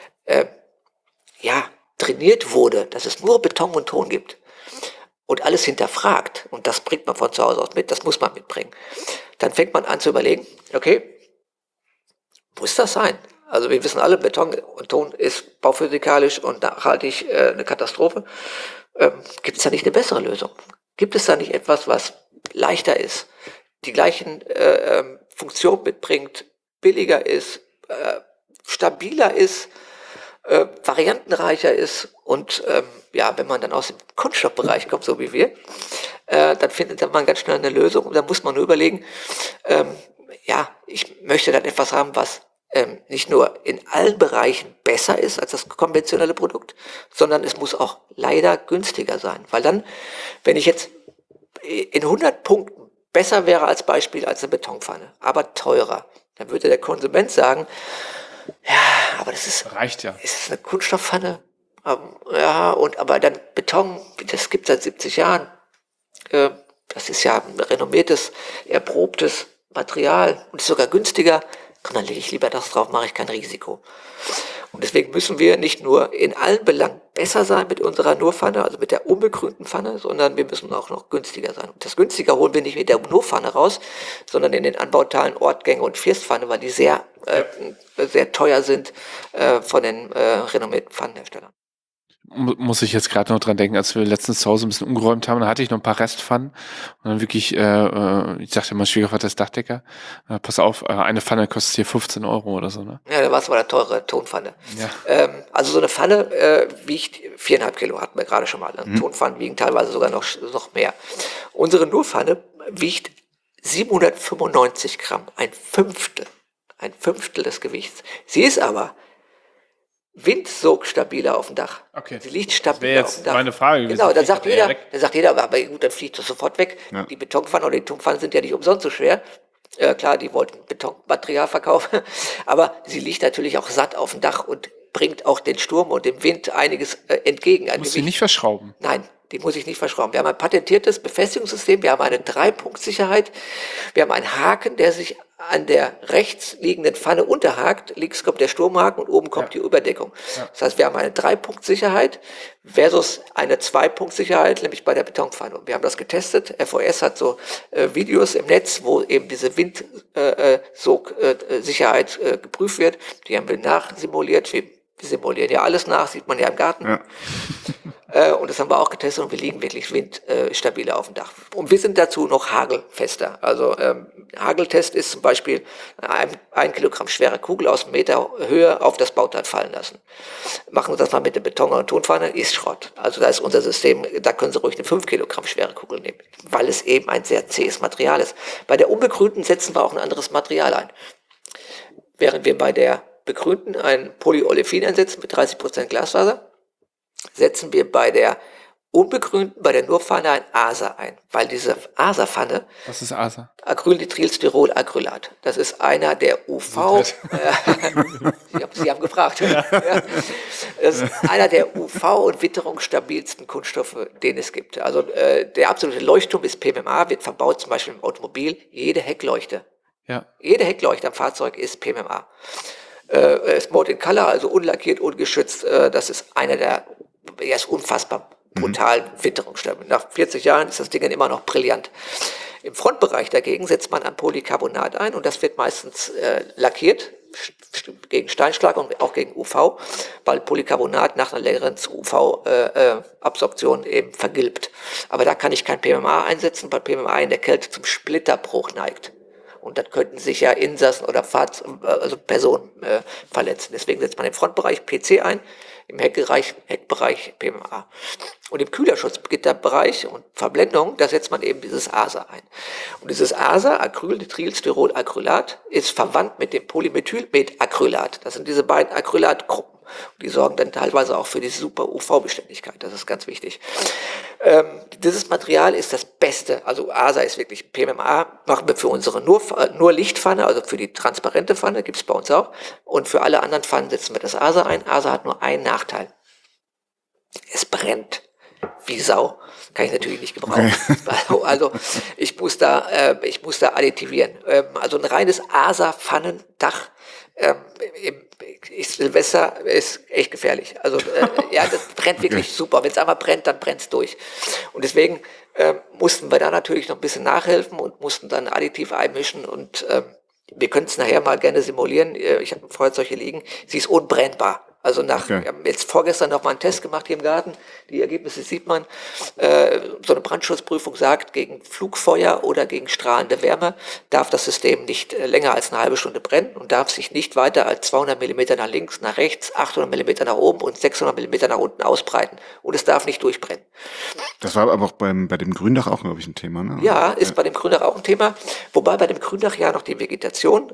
trainiert wurde, dass es nur Beton und Ton gibt und alles hinterfragt, und das bringt man von zu Hause aus mit, das muss man mitbringen, dann fängt man an zu überlegen, okay, muss das sein? Also wir wissen alle, Beton und Ton ist bauphysikalisch und nachhaltig eine Katastrophe. Gibt es da nicht eine bessere Lösung? Gibt es da nicht etwas, was leichter ist, die gleichen Funktionen mitbringt, billiger ist, stabiler ist, variantenreicher ist und wenn man dann aus dem Kunststoffbereich kommt, so wie wir, dann findet man ganz schnell eine Lösung und dann muss man nur überlegen, ich möchte dann etwas haben, was nicht nur in allen Bereichen besser ist als das konventionelle Produkt, sondern es muss auch leider günstiger sein. Weil dann, wenn ich jetzt in 100 Punkten besser wäre als Beispiel als eine Betonpfanne, aber teurer, dann würde der Konsument sagen, ja, aber Reicht ja. ist eine Kunststoffpfanne. Aber dann Beton, das gibt es seit 70 Jahren. Das ist ja ein renommiertes, erprobtes Material und ist sogar günstiger. Komm, dann lege ich lieber das drauf, mache ich kein Risiko. Und deswegen müssen wir nicht nur in allen Belangen besser sein mit unserer Nurpfanne, also mit der unbegrünten Pfanne, sondern wir müssen auch noch günstiger sein. Und das günstiger holen wir nicht mit der Nurpfanne raus, sondern in den Anbauteilen Ortgänge und Firstpfanne, weil die sehr teuer sind von den renommierten Pfannenherstellern. Muss ich jetzt gerade noch dran denken, als wir letztens zu Hause ein bisschen umgeräumt haben, da hatte ich noch ein paar Restpfannen und dann wirklich, ich sagte immer, Schwiegervater ist Dachdecker, pass auf, eine Pfanne kostet hier 15 Euro oder so, ne? Ja, da war es mal eine teure Tonpfanne. Ja. Also so eine Pfanne wiegt 4,5 Kilo, hatten wir gerade schon mal. Tonpfannen wiegen teilweise sogar noch mehr. Unsere Nurpfanne wiegt 795 Gramm, ein Fünftel des Gewichts. Sie ist aber windsogstabiler auf dem Dach. Okay. Sie liegt Das stabiler wäre auf dem jetzt Dach. meine Frage gewesen. Genau, dann Fliegt sagt jeder, aber gut, dann fliegt das sofort weg. Ja. Die Betonpfannen oder die Tonpfannen sind ja nicht umsonst so schwer. Klar, die wollten Betonmaterial verkaufen, aber sie liegt natürlich auch satt auf dem Dach und bringt auch den Sturm und dem Wind einiges entgegen. Muss sie nicht verschrauben. Nein, die muss ich nicht verschrauben. Wir haben ein patentiertes Befestigungssystem, wir haben eine 3-Punkt-Sicherheit, wir haben einen Haken, der sich an der rechts liegenden Pfanne unterhakt, links kommt der Sturmhaken und oben kommt die Überdeckung. Ja. Das heißt, wir haben eine 3-Punkt-Sicherheit versus eine 2-Punkt-Sicherheit, nämlich bei der Betonpfanne. Und wir haben das getestet. FOS hat so Videos im Netz, wo eben diese Windsicherheit geprüft wird. Die haben wir nachsimuliert. Wir simulieren ja alles nach, sieht man ja im Garten. Ja. Und das haben wir auch getestet und wir liegen wirklich windstabiler auf dem Dach. Und wir sind dazu noch hagelfester. Also Hageltest ist zum Beispiel 1 Kilogramm schwere Kugel aus 1 Meter Höhe auf das Bauteil fallen lassen. Machen Sie das mal mit der Beton- und Tonpfanne, ist Schrott. Also da ist unser System, da können Sie ruhig eine 5 Kilogramm schwere Kugel nehmen, weil es eben ein sehr zähes Material ist. Bei der unbegrünten setzen wir auch ein anderes Material ein. Während wir bei der begrünten ein Polyolefin einsetzen mit 30% Glasfaser, setzen wir bei der unbegrünten, bei der Nurpfanne ein ASA ein. Weil diese ASA-Pfanne... Was ist ASA? Acrylnitrilstyrolacrylat. Das ist einer der UV... Sie haben gefragt. Ja. Das ist einer der UV- und witterungsstabilsten Kunststoffe, den es gibt. Also der absolute Leuchtturm ist PMMA, wird verbaut zum Beispiel im Automobil. Jede Heckleuchte am Fahrzeug ist PMMA. Mode in Color, also unlackiert, ungeschützt, das ist er ist unfassbar brutal witterungsstabil. Nach 40 Jahren ist das Ding immer noch brillant. Im Frontbereich dagegen setzt man ein Polycarbonat ein und das wird meistens lackiert gegen Steinschlag und auch gegen UV, weil Polycarbonat nach einer längeren UV-Absorption eben vergilbt. Aber da kann ich kein PMMA einsetzen, weil PMMA in der Kälte zum Splitterbruch neigt. Und dann könnten sich ja Insassen oder Personen verletzen. Deswegen setzt man im Frontbereich PC ein, im Heckbereich PMMA. Und im Kühlerschutzgitterbereich und Verblendung, da setzt man eben dieses ASA ein. Und dieses ASA, Acrylnitrilstyrolacrylat, ist verwandt mit dem Polymethylmetacrylat. Das sind diese beiden Acrylatgruppen. Und die sorgen dann teilweise auch für die super UV-Beständigkeit. Das ist ganz wichtig. Dieses Material ist das Beste. Also ASA ist wirklich PMMA. Machen wir für unsere nur Lichtpfanne, also für die transparente Pfanne, gibt es bei uns auch. Und für alle anderen Pfannen setzen wir das ASA ein. ASA hat nur einen Nachteil. Es brennt wie Sau. Kann ich natürlich nicht gebrauchen. Okay. Also ich muss da additivieren. Also ein reines ASA-Pfannendach Silvester ist echt gefährlich. Also das brennt wirklich super. Wenn es einmal brennt, dann brennt es durch. Und deswegen mussten wir da natürlich noch ein bisschen nachhelfen und mussten dann additiv einmischen und wir können es nachher mal gerne simulieren. Ich habe ein Feuerzeug hier liegen. Sie ist unbrennbar. Also wir haben jetzt vorgestern noch mal einen Test gemacht hier im Garten. Die Ergebnisse sieht man. So eine Brandschutzprüfung sagt, gegen Flugfeuer oder gegen strahlende Wärme darf das System nicht länger als eine halbe Stunde brennen und darf sich nicht weiter als 200 mm nach links, nach rechts, 800 mm nach oben und 600 mm nach unten ausbreiten. Und es darf nicht durchbrennen. Das war aber auch bei dem Gründach auch, glaube ich, ein Thema, ne? Ja, ist bei dem Gründach auch ein Thema. Wobei bei dem Gründach ja noch die Vegetation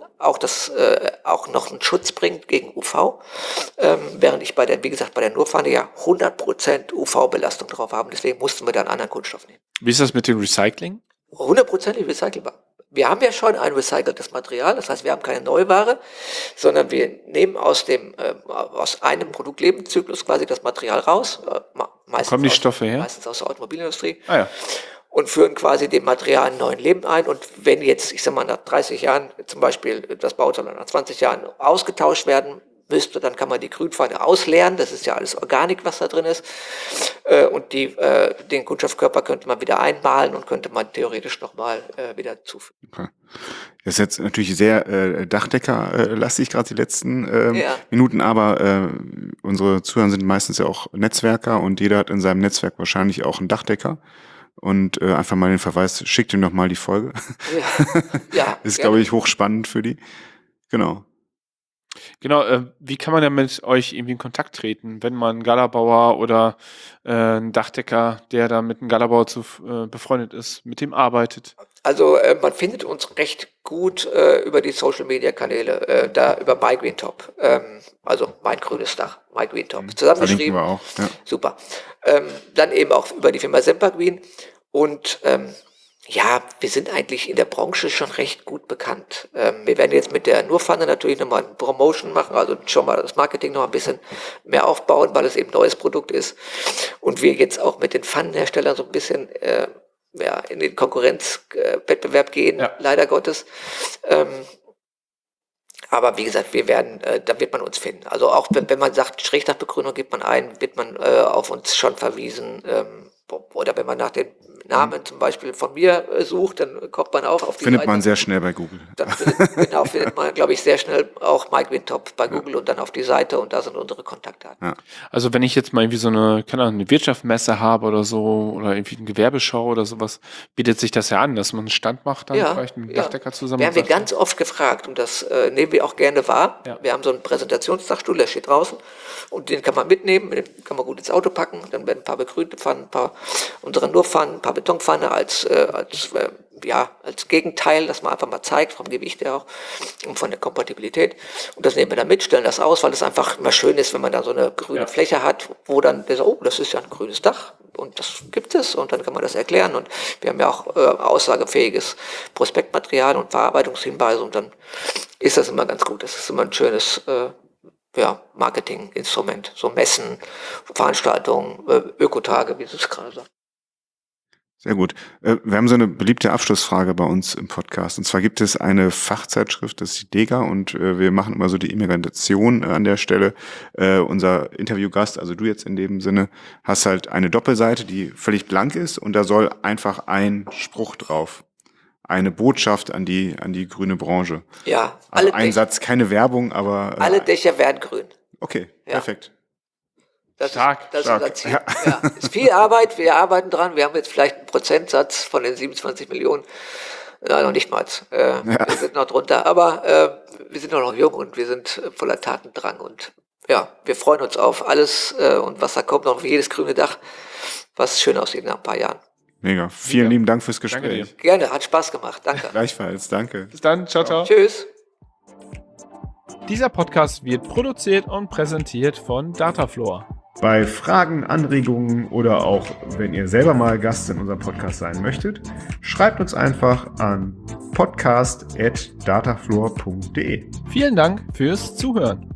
auch noch einen Schutz bringt gegen UV. Während ich bei der Nurpfanne ja 100% UV-Belastung drauf habe. Deswegen mussten wir da einen anderen Kunststoff nehmen. Wie ist das mit dem Recycling? 100% recycelbar. Wir haben ja schon ein recyceltes Material, das heißt, wir haben keine Neuware, sondern wir nehmen aus einem Produktlebenszyklus quasi das Material raus. Kommen die Stoffe her? Meistens aus der Automobilindustrie. Ah ja. Und führen quasi dem Material ein neues Leben ein. Und wenn jetzt, ich sag mal, nach 30 Jahren zum Beispiel das Bauteil nach 20 Jahren ausgetauscht werden müsste, dann kann man die Grünpfanne ausleeren. Das ist ja alles Organik, was da drin ist. Und den Kunststoffkörper könnte man wieder einmalen und könnte man theoretisch nochmal wieder zufügen. Okay. Das ist jetzt natürlich sehr Dachdecker-lastig, gerade die letzten Minuten, aber unsere Zuhörer sind meistens ja auch Netzwerker und jeder hat in seinem Netzwerk wahrscheinlich auch einen Dachdecker. Und einfach mal den Verweis, schickt ihm noch mal die Folge. Ja, ist, glaube ich, hochspannend für die. Genau. Genau, wie kann man denn mit euch irgendwie in Kontakt treten, wenn man Galabauer oder ein Dachdecker, der da mit einem Galabauer befreundet ist, mit dem arbeitet? Also man findet uns recht gut über die Social-Media-Kanäle, da über MyGreenTop, also mein grünes Dach, MyGreenTop, zusammengeschrieben. Wir auch, ja. Super. Dann eben auch über die Firma Sempergreen und ja, wir sind eigentlich in der Branche schon recht gut bekannt. Wir werden jetzt mit der Nurpfanne natürlich nochmal eine Promotion machen, also schon mal das Marketing noch ein bisschen mehr aufbauen, weil es eben ein neues Produkt ist. Und wir jetzt auch mit den Pfannenherstellern so ein bisschen in den Konkurrenzwettbewerb gehen, leider Gottes. Aber wie gesagt, da wird man uns finden. Also auch wenn man sagt, Schrägdachbegrünung gibt man ein, wird man auf uns schon verwiesen. Oder wenn man nach den Namen zum Beispiel von mir sucht, dann kommt man auch auf die Findet Seite. man sehr schnell bei Google. Dann findet man, glaube ich, sehr schnell auch MyGreenTop bei Google und dann auf die Seite und da sind unsere Kontaktdaten. Ja. Also wenn ich jetzt mal irgendwie so eine Wirtschaftsmesse habe oder so oder irgendwie eine Gewerbeschau oder sowas, bietet sich das ja an, dass man einen Stand macht, dann vielleicht mit dem Dachdecker zusammen. Werden wir ganz oft gefragt und das nehmen wir auch gerne wahr. Ja. Wir haben so einen Präsentationsdachstuhl, der steht draußen und den kann man mitnehmen, den kann man gut ins Auto packen, dann werden ein paar begrünte Pfannen, ein paar unsere Nurpfannen, ein paar Betonpfanne als Gegenteil, dass man einfach mal zeigt, vom Gewicht her auch und von der Kompatibilität. Und das nehmen wir dann mit, stellen das aus, weil es einfach immer schön ist, wenn man da so eine grüne Fläche hat, wo dann der sagt, das ist ja ein grünes Dach und das gibt es und dann kann man das erklären. Und wir haben ja auch aussagefähiges Prospektmaterial und Verarbeitungshinweise und dann ist das immer ganz gut. Das ist immer ein schönes Marketinginstrument, so Messen, Veranstaltungen, Ökotage, wie du es gerade sagst. Sehr gut. Wir haben so eine beliebte Abschlussfrage bei uns im Podcast. Und zwar gibt es eine Fachzeitschrift, das ist die DEGA, und wir machen immer so die Imitation an der Stelle. Unser Interviewgast, also du jetzt in dem Sinne, hast halt eine Doppelseite, die völlig blank ist und da soll einfach ein Spruch drauf. Eine Botschaft an die grüne Branche. Ja, also ein Satz, keine Werbung, aber... alle Dächer werden grün. Okay, perfekt. Das ist unser Ziel. Ja. Ist viel Arbeit, wir arbeiten dran. Wir haben jetzt vielleicht einen Prozentsatz von den 27 Millionen. Nein, noch nicht mal. Wir sind noch drunter. Aber wir sind noch jung und wir sind voller Tatendrang. Und ja, wir freuen uns auf alles und was da kommt, noch jedes grüne Dach, was schön aussieht nach ein paar Jahren. Mega. Vielen lieben Dank fürs Gespräch. Gerne, hat Spaß gemacht. Danke. Gleichfalls, danke. Bis dann, ciao, ciao. Tschüss. Dieser Podcast wird produziert und präsentiert von Datafloor. Bei Fragen, Anregungen oder auch wenn ihr selber mal Gast in unserem Podcast sein möchtet, schreibt uns einfach an podcast@datafloor.de. Vielen Dank fürs Zuhören.